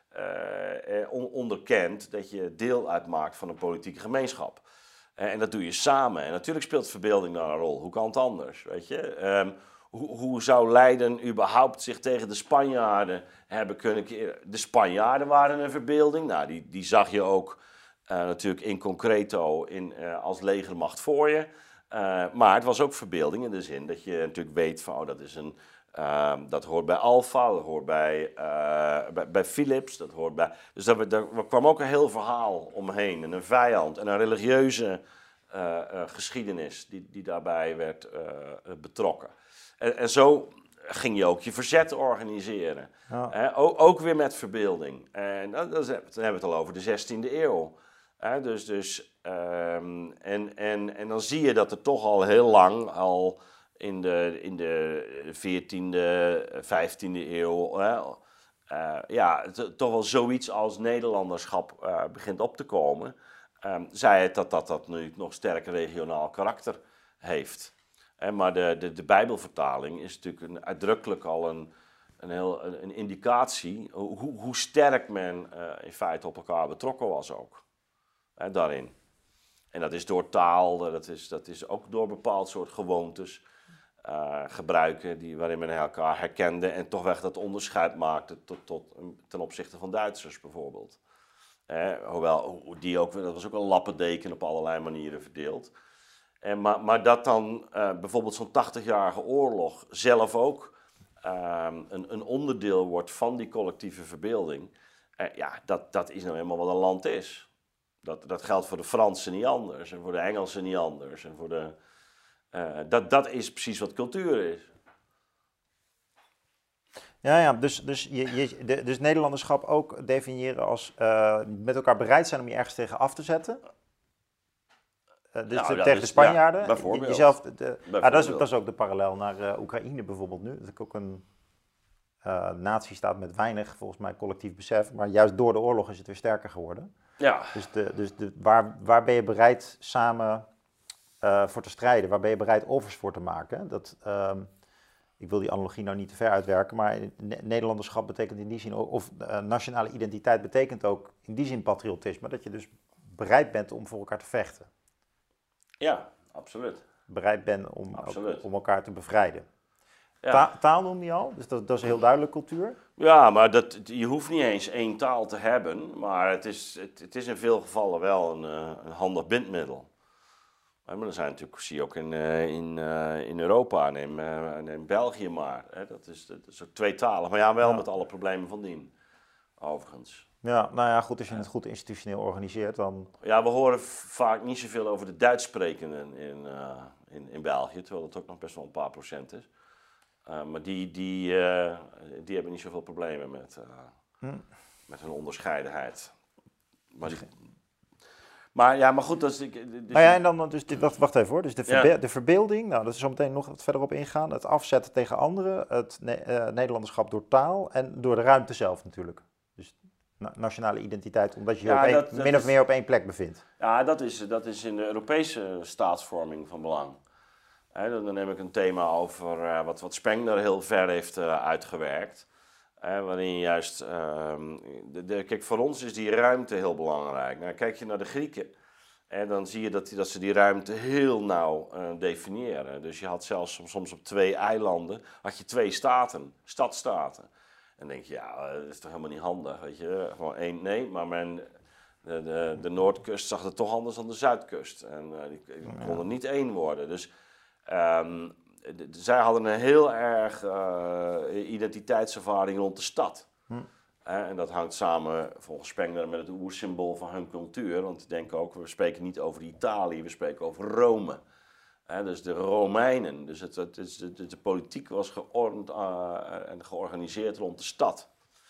uh, on- onderkent dat je deel uitmaakt van een politieke gemeenschap. Uh, en dat doe je samen. En natuurlijk speelt verbeelding daar een rol. Hoe kan het anders, weet je? Um, hoe, hoe zou Leiden überhaupt zich tegen de Spanjaarden hebben kunnen keren? De Spanjaarden waren een verbeelding. Nou, die, die zag je ook uh, natuurlijk in concreto in, uh, als legermacht voor je. Uh, maar het was ook verbeelding in de zin dat je natuurlijk weet van, oh, dat is een, uh, dat hoort bij Alfa, dat hoort bij, uh, bij, bij Philips, dat hoort bij. Dus daar, daar kwam ook een heel verhaal omheen en een vijand en een religieuze uh, uh, geschiedenis die, die daarbij werd uh, betrokken. En, en zo ging je ook je verzet organiseren. Ja. Hè, ook, ook weer met verbeelding. En dan, dan hebben we het al over de zestiende eeuw. Hè, dus, dus, um, en, en, en dan zie je dat er toch al heel lang al in de, in de veertiende, vijftiende eeuw, hè, uh, ja, t- toch wel zoiets als Nederlanderschap uh, begint op te komen. Um, zij het dat, dat dat nu nog sterk regionaal karakter heeft. Eh, maar de, de, de Bijbelvertaling is natuurlijk een, uitdrukkelijk al een, een, heel, een, een indicatie hoe, hoe sterk men uh, in feite op elkaar betrokken was ook. Eh, daarin. En dat is door taal, dat is, dat is ook door bepaald soort gewoontes, uh, gebruiken die, waarin men elkaar herkende en toch weg dat onderscheid maakte tot, tot, ten opzichte van Duitsers bijvoorbeeld. Eh, hoewel die ook, dat was ook een lappendeken op allerlei manieren verdeeld. En, maar, maar dat dan uh, bijvoorbeeld zo'n tachtigjarige oorlog zelf ook uh, een, een onderdeel wordt van die collectieve verbeelding. Uh, ja, dat, dat is nou helemaal wat een land is. Dat, dat geldt voor de Fransen niet anders en voor de Engelsen niet anders. En voor de, uh, dat, dat is precies wat cultuur is. Ja, ja, dus, dus, je, je, de, dus Nederlanderschap ook definiëren als uh, met elkaar bereid zijn om je ergens tegen af te zetten. Uh, dus nou, de, dat tegen is, de Spanjaarden. Ja, bijvoorbeeld. Jezelf, de, de, bijvoorbeeld. Ah, dat, is, dat is ook de parallel naar uh, Oekraïne bijvoorbeeld nu. Dat ik ook een uh, natie staat met weinig, volgens mij, collectief besef. Maar juist door de oorlog is het weer sterker geworden. Ja. Dus, de, dus de, waar, waar ben je bereid samen uh, voor te strijden? Waar ben je bereid offers voor te maken? Dat... Um, Ik wil die analogie nou niet te ver uitwerken, maar Nederlanderschap betekent in die zin, of uh, nationale identiteit betekent ook in die zin patriotisme, dat je dus bereid bent om voor elkaar te vechten. Ja, absoluut. Bereid bent om, absoluut. om elkaar te bevrijden. Ja. Ta- taal noemde je al, dus dat, dat is heel duidelijk cultuur. Ja, maar dat, je hoeft niet eens één taal te hebben, maar het is, het, het is in veel gevallen wel een, een handig bindmiddel. Maar dan zijn natuurlijk, zie je ook in, in, in Europa, neem, neem België maar. Hè? Dat is, dat is ook tweetalig, maar ja, wel ja. met alle problemen van dien, overigens. Ja, nou ja, goed, als je het goed institutioneel organiseert, dan... Ja, we horen vaak niet zoveel over de Duits sprekenden in, uh, in, in België, terwijl het ook nog best wel een paar procent is. Uh, maar die, die, uh, die hebben niet zoveel problemen met, uh, hm. met hun onderscheidenheid. Maar die... Maar ja, maar goed, dat is... Dus nou ja, en dan, dus, wacht, wacht even hoor, dus de, verbe ja. de verbeelding, nou, dat is zo meteen nog wat verder op ingaan, het afzetten tegen anderen, het ne uh, Nederlanderschap door taal en door de ruimte zelf natuurlijk. Dus na nationale identiteit, omdat je je ja, dat, dat min is, of meer op één plek bevindt. Ja, dat is, dat is in de Europese staatsvorming van belang. He, dan, dan neem ik een thema over uh, wat, wat Spengler heel ver heeft uh, uitgewerkt. He, waarin je juist, uh, de, de, kijk, voor ons is die ruimte heel belangrijk. Nou, kijk je naar de Grieken, en dan zie je dat, die, dat ze die ruimte heel nauw uh, definiëren. Dus je had zelfs soms op twee eilanden, had je twee staten, stadstaten. En dan denk je, ja, dat is toch helemaal niet handig, weet je. Gewoon één, nee, maar men, de, de, de Noordkust zag het toch anders dan de Zuidkust. En uh, die, die konden niet één worden, dus... Um, de, de, zij hadden een heel erg uh, identiteitservaring rond de stad. Hm. Uh, en dat hangt samen, volgens Spengler, met het oersymbool van hun cultuur. Want denk ook, we spreken niet over Italië, we spreken over Rome. Uh, dus de Romeinen. Dus het, het is de, de, de politiek was geordend uh, en georganiseerd rond de stad.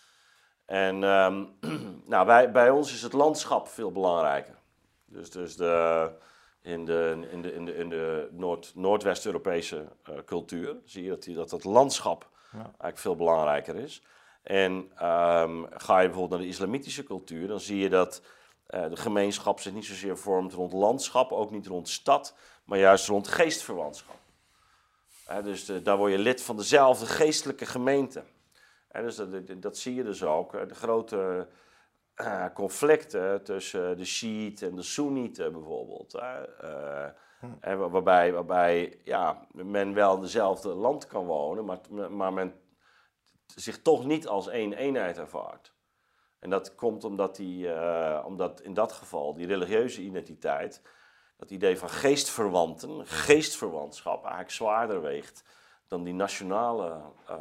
En um, nou, bij, bij ons is het landschap veel belangrijker. Dus, dus de... In de, in de, in de, in de Noord, Noordwest-Europese uh, cultuur zie je dat, die, dat het landschap ja. eigenlijk veel belangrijker is. En um, ga je bijvoorbeeld naar de islamitische cultuur, dan zie je dat uh, de gemeenschap zich niet zozeer vormt rond landschap, ook niet rond stad, maar juist rond geestverwantschap. Uh, dus de, daar word je lid van dezelfde geestelijke gemeente. Uh, dus dat, dat, dat zie je dus ook. Uh, de grote... Uh, conflicten tussen de Shiiten en de Soenieten bijvoorbeeld. Uh, uh, hm. waarbij waarbij ja, men wel in dezelfde land kan wonen, maar, maar men zich toch niet als één eenheid ervaart. En dat komt omdat, die, uh, omdat in dat geval die religieuze identiteit, dat idee van geestverwanten, geestverwantschap eigenlijk zwaarder weegt dan die nationale.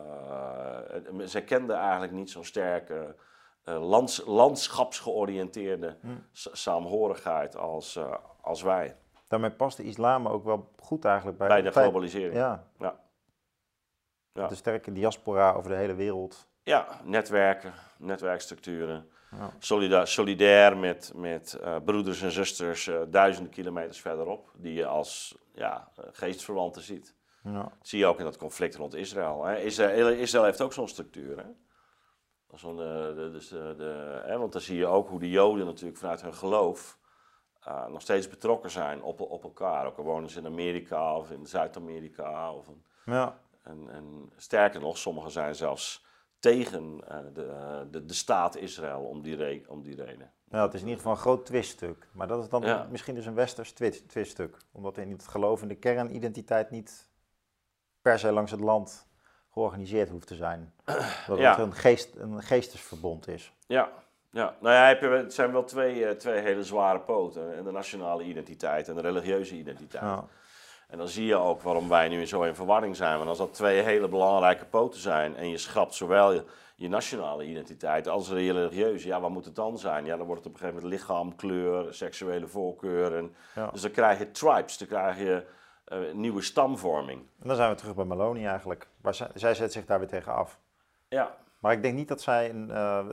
Uh, zij kenden eigenlijk niet zo'n sterke... Uh, lands, landschapsgeoriënteerde hm. saamhorigheid als, uh, als wij. Daarmee past de islam ook wel goed eigenlijk bij, bij de globalisering. Ja. Ja. Ja. De sterke diaspora over de hele wereld. Ja, netwerken, netwerkstructuren. Ja. Solida solidair met, met uh, broeders en zusters uh, duizenden kilometers verderop, die je als ja, geestverwanten ziet. Ja. Dat zie je ook in dat conflict rond Israël. Hè. Israël, Israël heeft ook zo'n structuur. Hè. Zo'n, de, de, dus de, de, hè, want dan zie je ook hoe de Joden natuurlijk vanuit hun geloof uh, nog steeds betrokken zijn op, op elkaar. Ook al wonen ze in Amerika of in Zuid-Amerika. Of een, Ja. en, en sterker nog, sommigen zijn zelfs tegen uh, de, de, de staat Israël om die, re, om die reden. Ja, het is in ieder geval een groot twiststuk. Maar dat is dan Ja. misschien dus een westers twist, twiststuk. Omdat in het geloof in de kernidentiteit niet per se langs het land georganiseerd hoeft te zijn. Dat Ja. het een, geest, een geestesverbond is. Ja, ja. Nou ja, heb je, het zijn wel twee, uh, twee hele zware poten. En de nationale identiteit en de religieuze identiteit. Ja. En dan zie je ook waarom wij nu zo in verwarring zijn. Want als dat twee hele belangrijke poten zijn en je schrapt zowel je, je nationale identiteit als de religieuze, ja, wat moet het dan zijn? Ja, dan wordt het op een gegeven moment lichaam, kleur, seksuele voorkeur. En, Ja. Dus dan krijg je tribes, dan krijg je uh, nieuwe stamvorming. En dan zijn we terug bij Meloni eigenlijk. Waar zij, zij zet zich daar weer tegen af. Ja, Maar ik denk niet dat zij een, uh,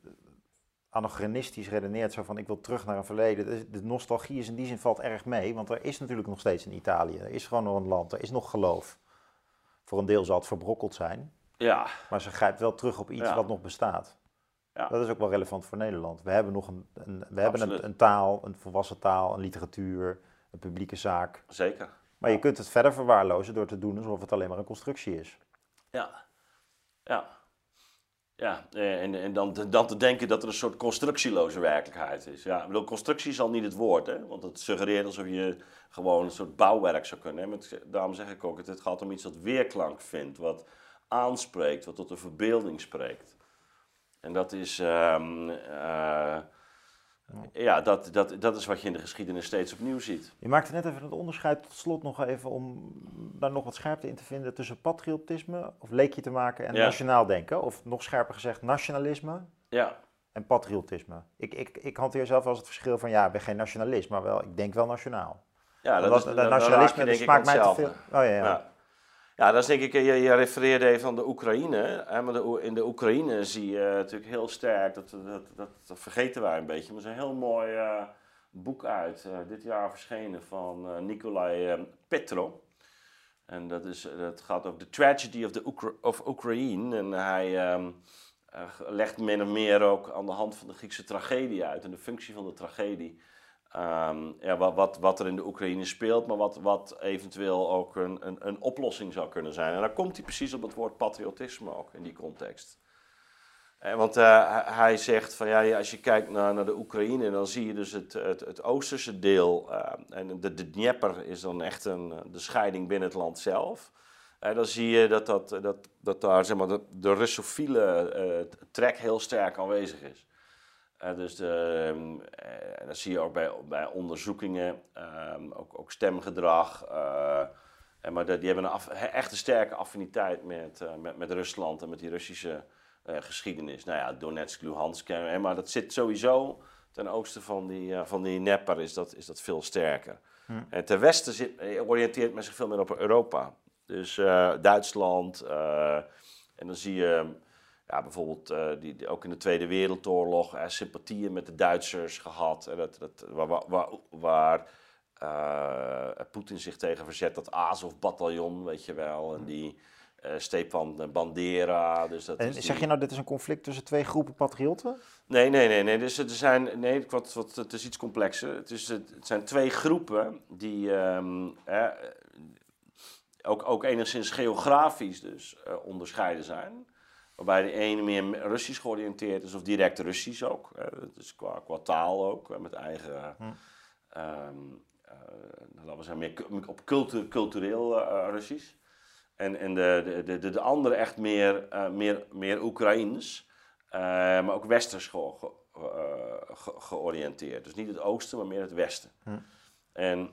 anachronistisch redeneert, zo van ik wil terug naar een verleden. De, de nostalgie is in die zin valt erg mee, want er is natuurlijk nog steeds in Italië. Er is gewoon nog een land, er is nog geloof. Voor een deel zal het verbrokkeld zijn, ja, maar ze grijpt wel terug op iets Ja. wat nog bestaat. Ja. Dat is ook wel relevant voor Nederland. We hebben nog een, een, we hebben Absoluut. een, een taal, een volwassen taal, een literatuur, een publieke zaak. zeker. Maar je kunt het verder verwaarlozen door te doen alsof het alleen maar een constructie is. Ja, ja. Ja, en, en dan, dan te denken dat er een soort constructieloze werkelijkheid is. Ja, ik bedoel, constructie is al niet het woord, hè? Want het suggereert alsof je gewoon een soort bouwwerk zou kunnen. Hè? Met, daarom zeg ik ook, het, het gaat om iets dat weerklank vindt, wat aanspreekt, wat tot de verbeelding spreekt. En dat is, um, uh, ja, dat, dat, dat is wat je in de geschiedenis steeds opnieuw ziet. Je maakte net even het onderscheid tot slot nog even om daar nog wat scherpte in te vinden tussen patriotisme of leekje te maken en Ja. nationaal denken. Of nog scherper gezegd nationalisme Ja, en patriotisme. Ik, ik, ik hanteer zelf als het verschil van ja, ik ben geen nationalist, maar wel, ik denk wel nationaal. ja dat Omdat is, dat dan- dan raak nationalisme je, dat denk ik, smaakt mij te hetzelfde. veel. Oh ja, ja. Ja. Ja, dat is denk ik, je, je refereerde even aan de Oekraïne. Hè, maar de, Oe- in de Oekraïne zie je natuurlijk heel sterk, dat, dat, dat, dat vergeten wij een beetje, maar er is een heel mooi uh, boek uit, uh, dit jaar verschenen, van uh, Nikolai uh, Petro. En dat, is, dat gaat over The Tragedy of, the Oekra of Ukraine. En hij um, uh, legt min of meer ook aan de hand van de Griekse tragedie uit en de functie van de tragedie. Um, ja, wat, wat, wat er in de Oekraïne speelt, maar wat, wat eventueel ook een, een, een oplossing zou kunnen zijn. En dan komt hij precies op het woord patriotisme ook in die context. En want uh, hij zegt van ja, als je kijkt naar, naar de Oekraïne, dan zie je dus het, het, het oosterse deel. Uh, en de, de Dnieper is dan echt een, de scheiding binnen het land zelf. En dan zie je dat, dat, dat, dat daar zeg maar, de, de Russofiele uh, trek heel sterk aanwezig is. Uh, dus de, um, uh, dat zie je ook bij, bij onderzoekingen, um, ook, ook stemgedrag. Uh, en maar de, die hebben een af, echt een sterke affiniteit met, uh, met, met Rusland en met die Russische uh, geschiedenis. Nou ja, Donetsk, Luhansk, uh, maar dat zit sowieso ten oosten van die, uh, van die Dnieper is dat, is dat veel sterker. Hm. En ten westen zit, oriënteert men zich veel meer op Europa. Dus uh, Duitsland, uh, en dan zie je... Ja, bijvoorbeeld uh, die, die, ook in de Tweede Wereldoorlog uh, sympathieën met de Duitsers gehad. En dat, dat, waar waar, waar uh, Poetin zich tegen verzet, dat Azov-bataljon, weet je wel. En die uh, Stepan Bandera. Dus dat En is die... zeg je nou, dit is een conflict tussen twee groepen patriotten? Nee, nee, nee. nee. Dus er zijn, nee wat, wat, het is iets complexer. Het, is, het zijn twee groepen die um, eh, ook, ook enigszins geografisch dus uh, onderscheiden zijn. Waarbij de ene meer Russisch georiënteerd is, of direct Russisch ook. Dus qua, qua taal ook, met eigen, hm. um, uh, laten we zeggen, meer op cultu cultureel uh, Russisch. En, en de, de, de, de andere echt meer, uh, meer, meer Oekraïens, uh, maar ook Westers ge, ge, uh, ge, georiënteerd. Dus niet het oosten, maar meer het westen. Hm. En,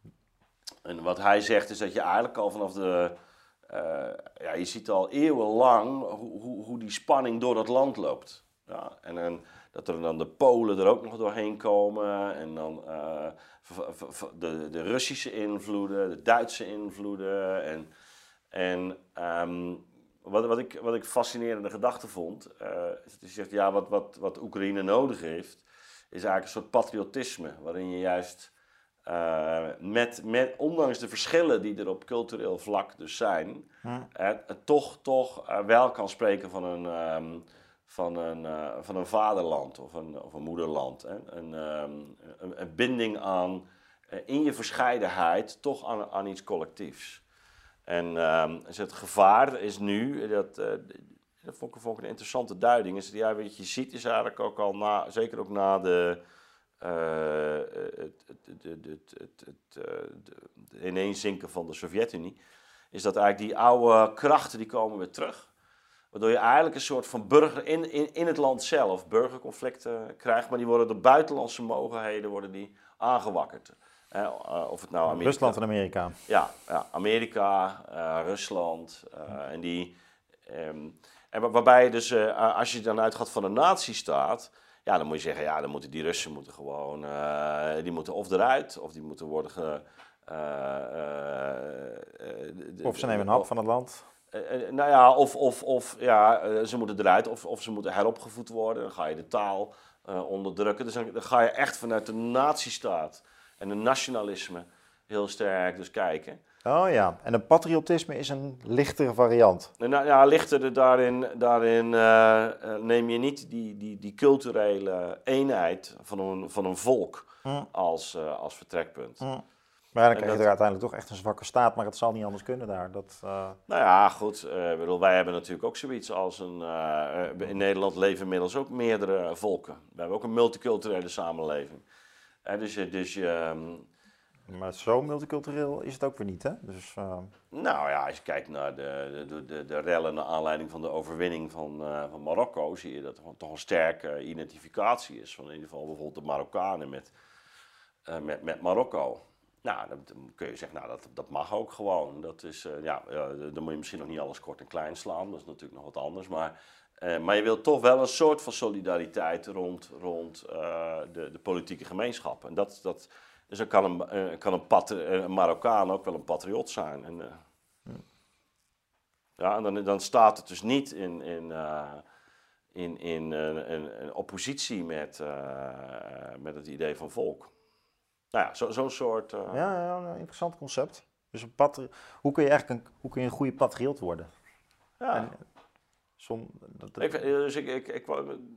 en wat hij zegt is dat je eigenlijk al vanaf de... Uh, ja, je ziet al eeuwenlang hoe, hoe, hoe die spanning door dat land loopt. Ja, en, en dat er dan de Polen er ook nog doorheen komen. En dan uh, de, de Russische invloeden, de Duitse invloeden. En, en um, wat, wat, ik, wat ik fascinerende gedachte vond, uh, is dat je zegt, ja, wat, wat, wat Oekraïne nodig heeft, is eigenlijk een soort patriotisme. Waarin je juist uh, met, met, ondanks de verschillen die er op cultureel vlak dus zijn, hm. uh, toch, toch uh, wel kan spreken van een, um, van een, uh, van een vaderland of een, of een moederland. Hè? Een, um, een, een binding aan, uh, in je verscheidenheid, toch aan, aan iets collectiefs. En um, dus het gevaar is nu, dat, uh, dat vond ik, vond ik een interessante duiding, is, ja, wat je ziet is eigenlijk ook al, na, zeker ook na de, uh, het, het, het, het, het, het, het ineenzinken van de Sovjet-Unie, is dat eigenlijk die oude krachten die komen weer terug. Waardoor je eigenlijk een soort van burger, in, in, in het land zelf, burgerconflicten krijgt, maar die worden door buitenlandse mogendheden worden die aangewakkerd. Uh, uh, of het nou Amerika, Rusland en Amerika. Ja, ja Amerika, uh, Rusland. Uh, en die, um, en waarbij je dus, uh, als je dan uitgaat van een nazistaat, ja, dan moet je zeggen, ja, dan moeten die Russen moeten gewoon, uh, die moeten of eruit, of die moeten worden ge, uh, uh, uh, de, of ze nemen een hap van het land. Uh, uh, nou ja, of, of, of ja, uh, ze moeten eruit, of, of ze moeten heropgevoed worden. Dan ga je de taal uh, onderdrukken. Dus dan, dan ga je echt vanuit de nazistaat en een nationalisme heel sterk dus kijken. Oh ja, en een patriotisme is een lichtere variant. Nou ja, lichter daarin, daarin uh, uh, neem je niet die, die, die culturele eenheid van een, van een volk hm. als, uh, als vertrekpunt. Hm. Maar ja, dan krijg je er uiteindelijk toch echt een zwakke staat, maar het zal niet anders kunnen daar. Dat, uh... Nou ja, goed. Uh, bedoel, wij hebben natuurlijk ook zoiets als een... Uh, in Nederland leven inmiddels ook meerdere volken. We hebben ook een multiculturele samenleving. Uh, dus dus um, maar zo multicultureel is het ook weer niet, hè? Dus, uh... Nou ja, als je kijkt naar de, de, de, de rellen naar aanleiding van de overwinning van, uh, van Marokko, zie je dat er toch een sterke identificatie is van in ieder geval bijvoorbeeld de Marokkanen met, uh, met, met Marokko. Nou, dan, dan kun je zeggen, nou, dat, dat mag ook gewoon. Dat is, uh, ja, uh, dan moet je misschien nog niet alles kort en klein slaan, dat is natuurlijk nog wat anders. Maar, uh, maar je wilt toch wel een soort van solidariteit rond, rond uh, de, de politieke gemeenschap. En dat, dat, dus dan kan een, uh, kan een, patri- een Marokkaan ook wel een patriot zijn. En, uh, hmm. Ja, en dan, dan staat het dus niet in, in, uh, in, in uh, een, een oppositie met, uh, met het idee van volk. Nou ja, zo'n zo soort... Uh... Ja, ja, een interessant concept. Dus een patri- hoe kun je eigenlijk een, hoe kun je een goede patriot worden? Ja. En, som, dat, dat... Ik, dus ik, ik, ik,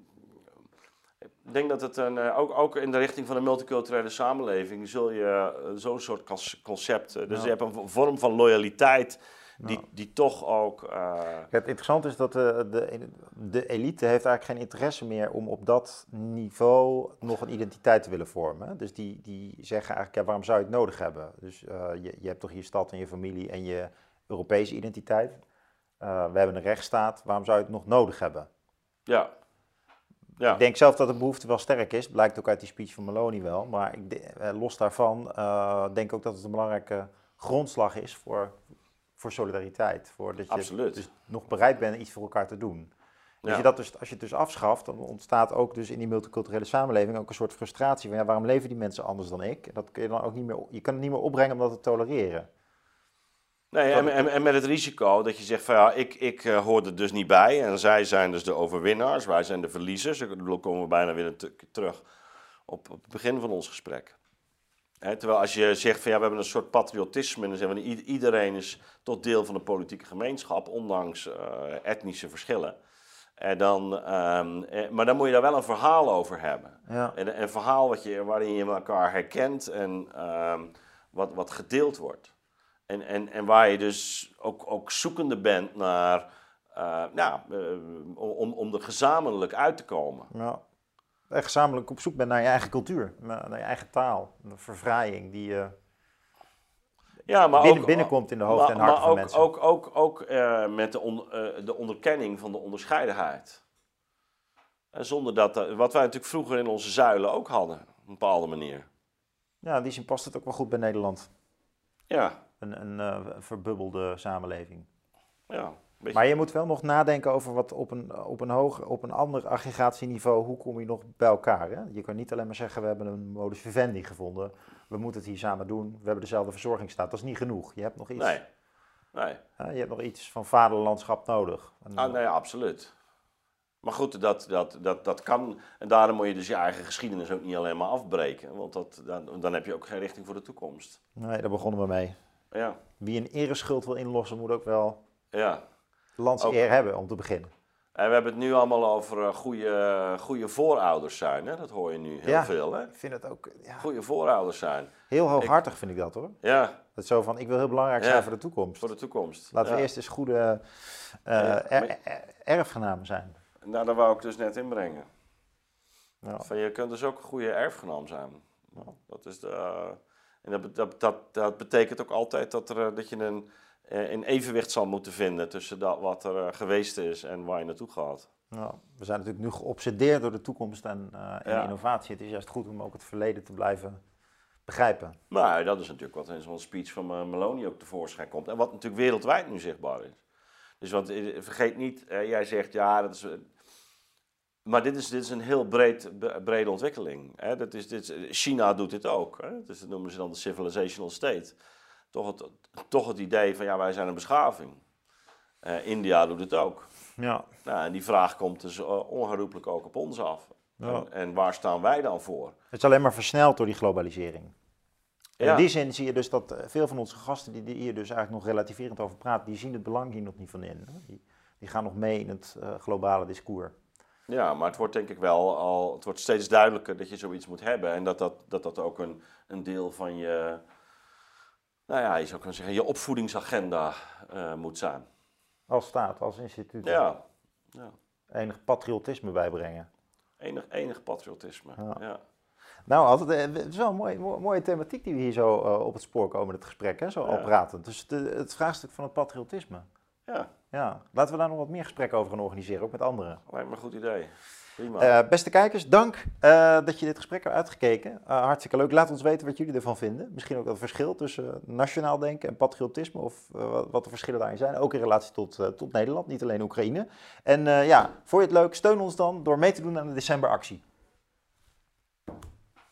ik denk dat het een, ook, ook in de richting van een multiculturele samenleving zul je uh, zo'n soort concept... Dus ja. Je hebt een vorm van loyaliteit die, nou. die toch ook... Uh... Ja, het interessante is dat de, de, de elite heeft eigenlijk geen interesse meer om op dat niveau nog een identiteit te willen vormen. Dus die, die zeggen eigenlijk, ja, waarom zou je het nodig hebben? Dus uh, je, je hebt toch je stad en je familie en je Europese identiteit. Uh, we hebben een rechtsstaat, waarom zou je het nog nodig hebben? Ja. Ja. Ik denk zelf dat de behoefte wel sterk is, blijkt ook uit die speech van Meloni wel. Maar ik de, los daarvan uh, denk ik ook dat het een belangrijke grondslag is voor... voor solidariteit, voor dat je Absoluut. Dus nog bereid bent iets voor elkaar te doen. Ja. Als, je dat dus, als je het dus afschaft, dan ontstaat ook dus in die multiculturele samenleving ook een soort frustratie van ja, waarom leven die mensen anders dan ik? Dat kun je dan ook niet meer, je kan het niet meer opbrengen om dat te tolereren. Nee, en, en, en met het risico dat je zegt van ja, ik, ik uh, hoor er dus niet bij en zij zijn dus de overwinnaars, wij zijn de verliezers. Dan komen we bijna weer t- terug op, op het begin van ons gesprek. He, terwijl als je zegt van ja, we hebben een soort patriotisme en dan zeggen we iedereen is tot deel van de politieke gemeenschap, ondanks uh, etnische verschillen. En dan, um, eh, maar dan moet je daar wel een verhaal over hebben. Ja. En een verhaal wat je, waarin je elkaar herkent en um, wat, wat gedeeld wordt. En, en, en waar je dus ook, ook zoekende bent naar, uh, ja, uh, om, om er gezamenlijk uit te komen. Ja. Echt gezamenlijk op zoek bent naar je eigen cultuur, naar je eigen taal, de vervraaiing die uh, ja, maar binnen, ook, binnenkomt in de hoofd en harten van ook, mensen. Maar ook, ook, ook uh, met de, on, uh, de onderkenning van de onderscheidenheid. En zonder dat, uh, wat wij natuurlijk vroeger in onze zuilen ook hadden, op een bepaalde manier. Ja, in die zin past het ook wel goed bij Nederland. Ja. Een, een uh, verbubbelde samenleving. Ja. Beetje. Maar je moet wel nog nadenken over wat op een, op een hoog, op een ander aggregatieniveau, hoe kom je nog bij elkaar? Hè? Je kan niet alleen maar zeggen, we hebben een modus vivendi gevonden, we moeten het hier samen doen, we hebben dezelfde verzorgingsstaat. Dat is niet genoeg. Je hebt nog iets, nee. Nee. Uh, je hebt nog iets van vaderlandschap nodig. En, ah, nee, absoluut. Maar goed, dat, dat, dat, dat kan. En daarom moet je dus je eigen geschiedenis ook niet alleen maar afbreken. Want dat, dan, dan heb je ook geen richting voor de toekomst. Nee, daar begonnen we mee. Ja, Wie een ereschuld wil inlossen, moet ook wel ja. landseer hebben om te beginnen. En we hebben het nu allemaal over uh, goede, goede voorouders zijn. Hè? Dat hoor je nu heel Ja. veel. Hè? Ik vind het ook ja, Goede voorouders zijn. heel hooghartig, vind ik dat hoor. Ja, Dat is zo van, ik wil heel belangrijk Ja. zijn voor de toekomst. voor de toekomst. Laten ja. we eerst eens goede uh, Ja, er- maar- er- erfgenamen zijn. Nou, daar wou ik dus net inbrengen. Ja. Van, je kunt dus ook een goede erfgenaam zijn. Dat, is de, uh, en dat, be- dat, dat, dat betekent ook altijd dat, er, uh, dat je een, uh, een evenwicht zal moeten vinden tussen dat wat er uh, geweest is en waar je naartoe gaat. Nou, we zijn natuurlijk nu geobsedeerd door de toekomst en, uh, en Ja. innovatie. Het is juist goed om ook het verleden te blijven begrijpen. Maar dat is natuurlijk wat in zo'n speech van uh, Meloni ook tevoorschijn komt. En wat natuurlijk wereldwijd nu zichtbaar is. Dus want, uh, vergeet niet, uh, jij zegt ja, dat is... Uh, maar dit is, dit is een heel breed, be- brede ontwikkeling. Hè? Dat is, dit is, China doet dit ook. Hè? Dus dat noemen ze dan de civilizational state. Toch het, toch het idee van ja, wij zijn een beschaving. Uh, India doet het ook. Ja. Nou, en die vraag komt dus uh, onherroepelijk ook op ons af. Ja. En, en waar staan wij dan voor? Het is alleen maar versneld door die globalisering. En Ja. in die zin zie je dus dat uh, veel van onze gasten die, die hier dus eigenlijk nog relativerend over praten, die zien het belang hier nog niet van in. Hè? Die, die gaan nog mee in het uh, globale discours. Ja, maar het wordt denk ik wel al, het wordt steeds duidelijker dat je zoiets moet hebben. En dat dat, dat, dat ook een, een deel van je, nou ja, je zou kunnen zeggen, je opvoedingsagenda uh, moet zijn. Als staat, als instituut. Ja, ja. Enig patriotisme bijbrengen. Enig, enig patriotisme. Ja. Ja. Nou, altijd, eh, het is wel een mooie, mooie, mooie thematiek die we hier zo uh, op het spoor komen in het gesprek, hè? Zo Ja. al praten. Dus de, het vraagstuk van het patriotisme. Ja, Ja, laten we daar nog wat meer gesprekken over gaan organiseren, ook met anderen. lijkt me een goed idee. Prima. Uh, beste kijkers, dank uh, dat je dit gesprek hebt uitgekeken. Uh, hartstikke leuk. Laat ons weten wat jullie ervan vinden. Misschien ook het verschil tussen nationaal denken en patriotisme, of uh, wat, wat de verschillen daarin zijn. Ook in relatie tot, uh, tot Nederland, niet alleen Oekraïne. En uh, ja, vond je het leuk? Steun ons dan door mee te doen aan de decemberactie.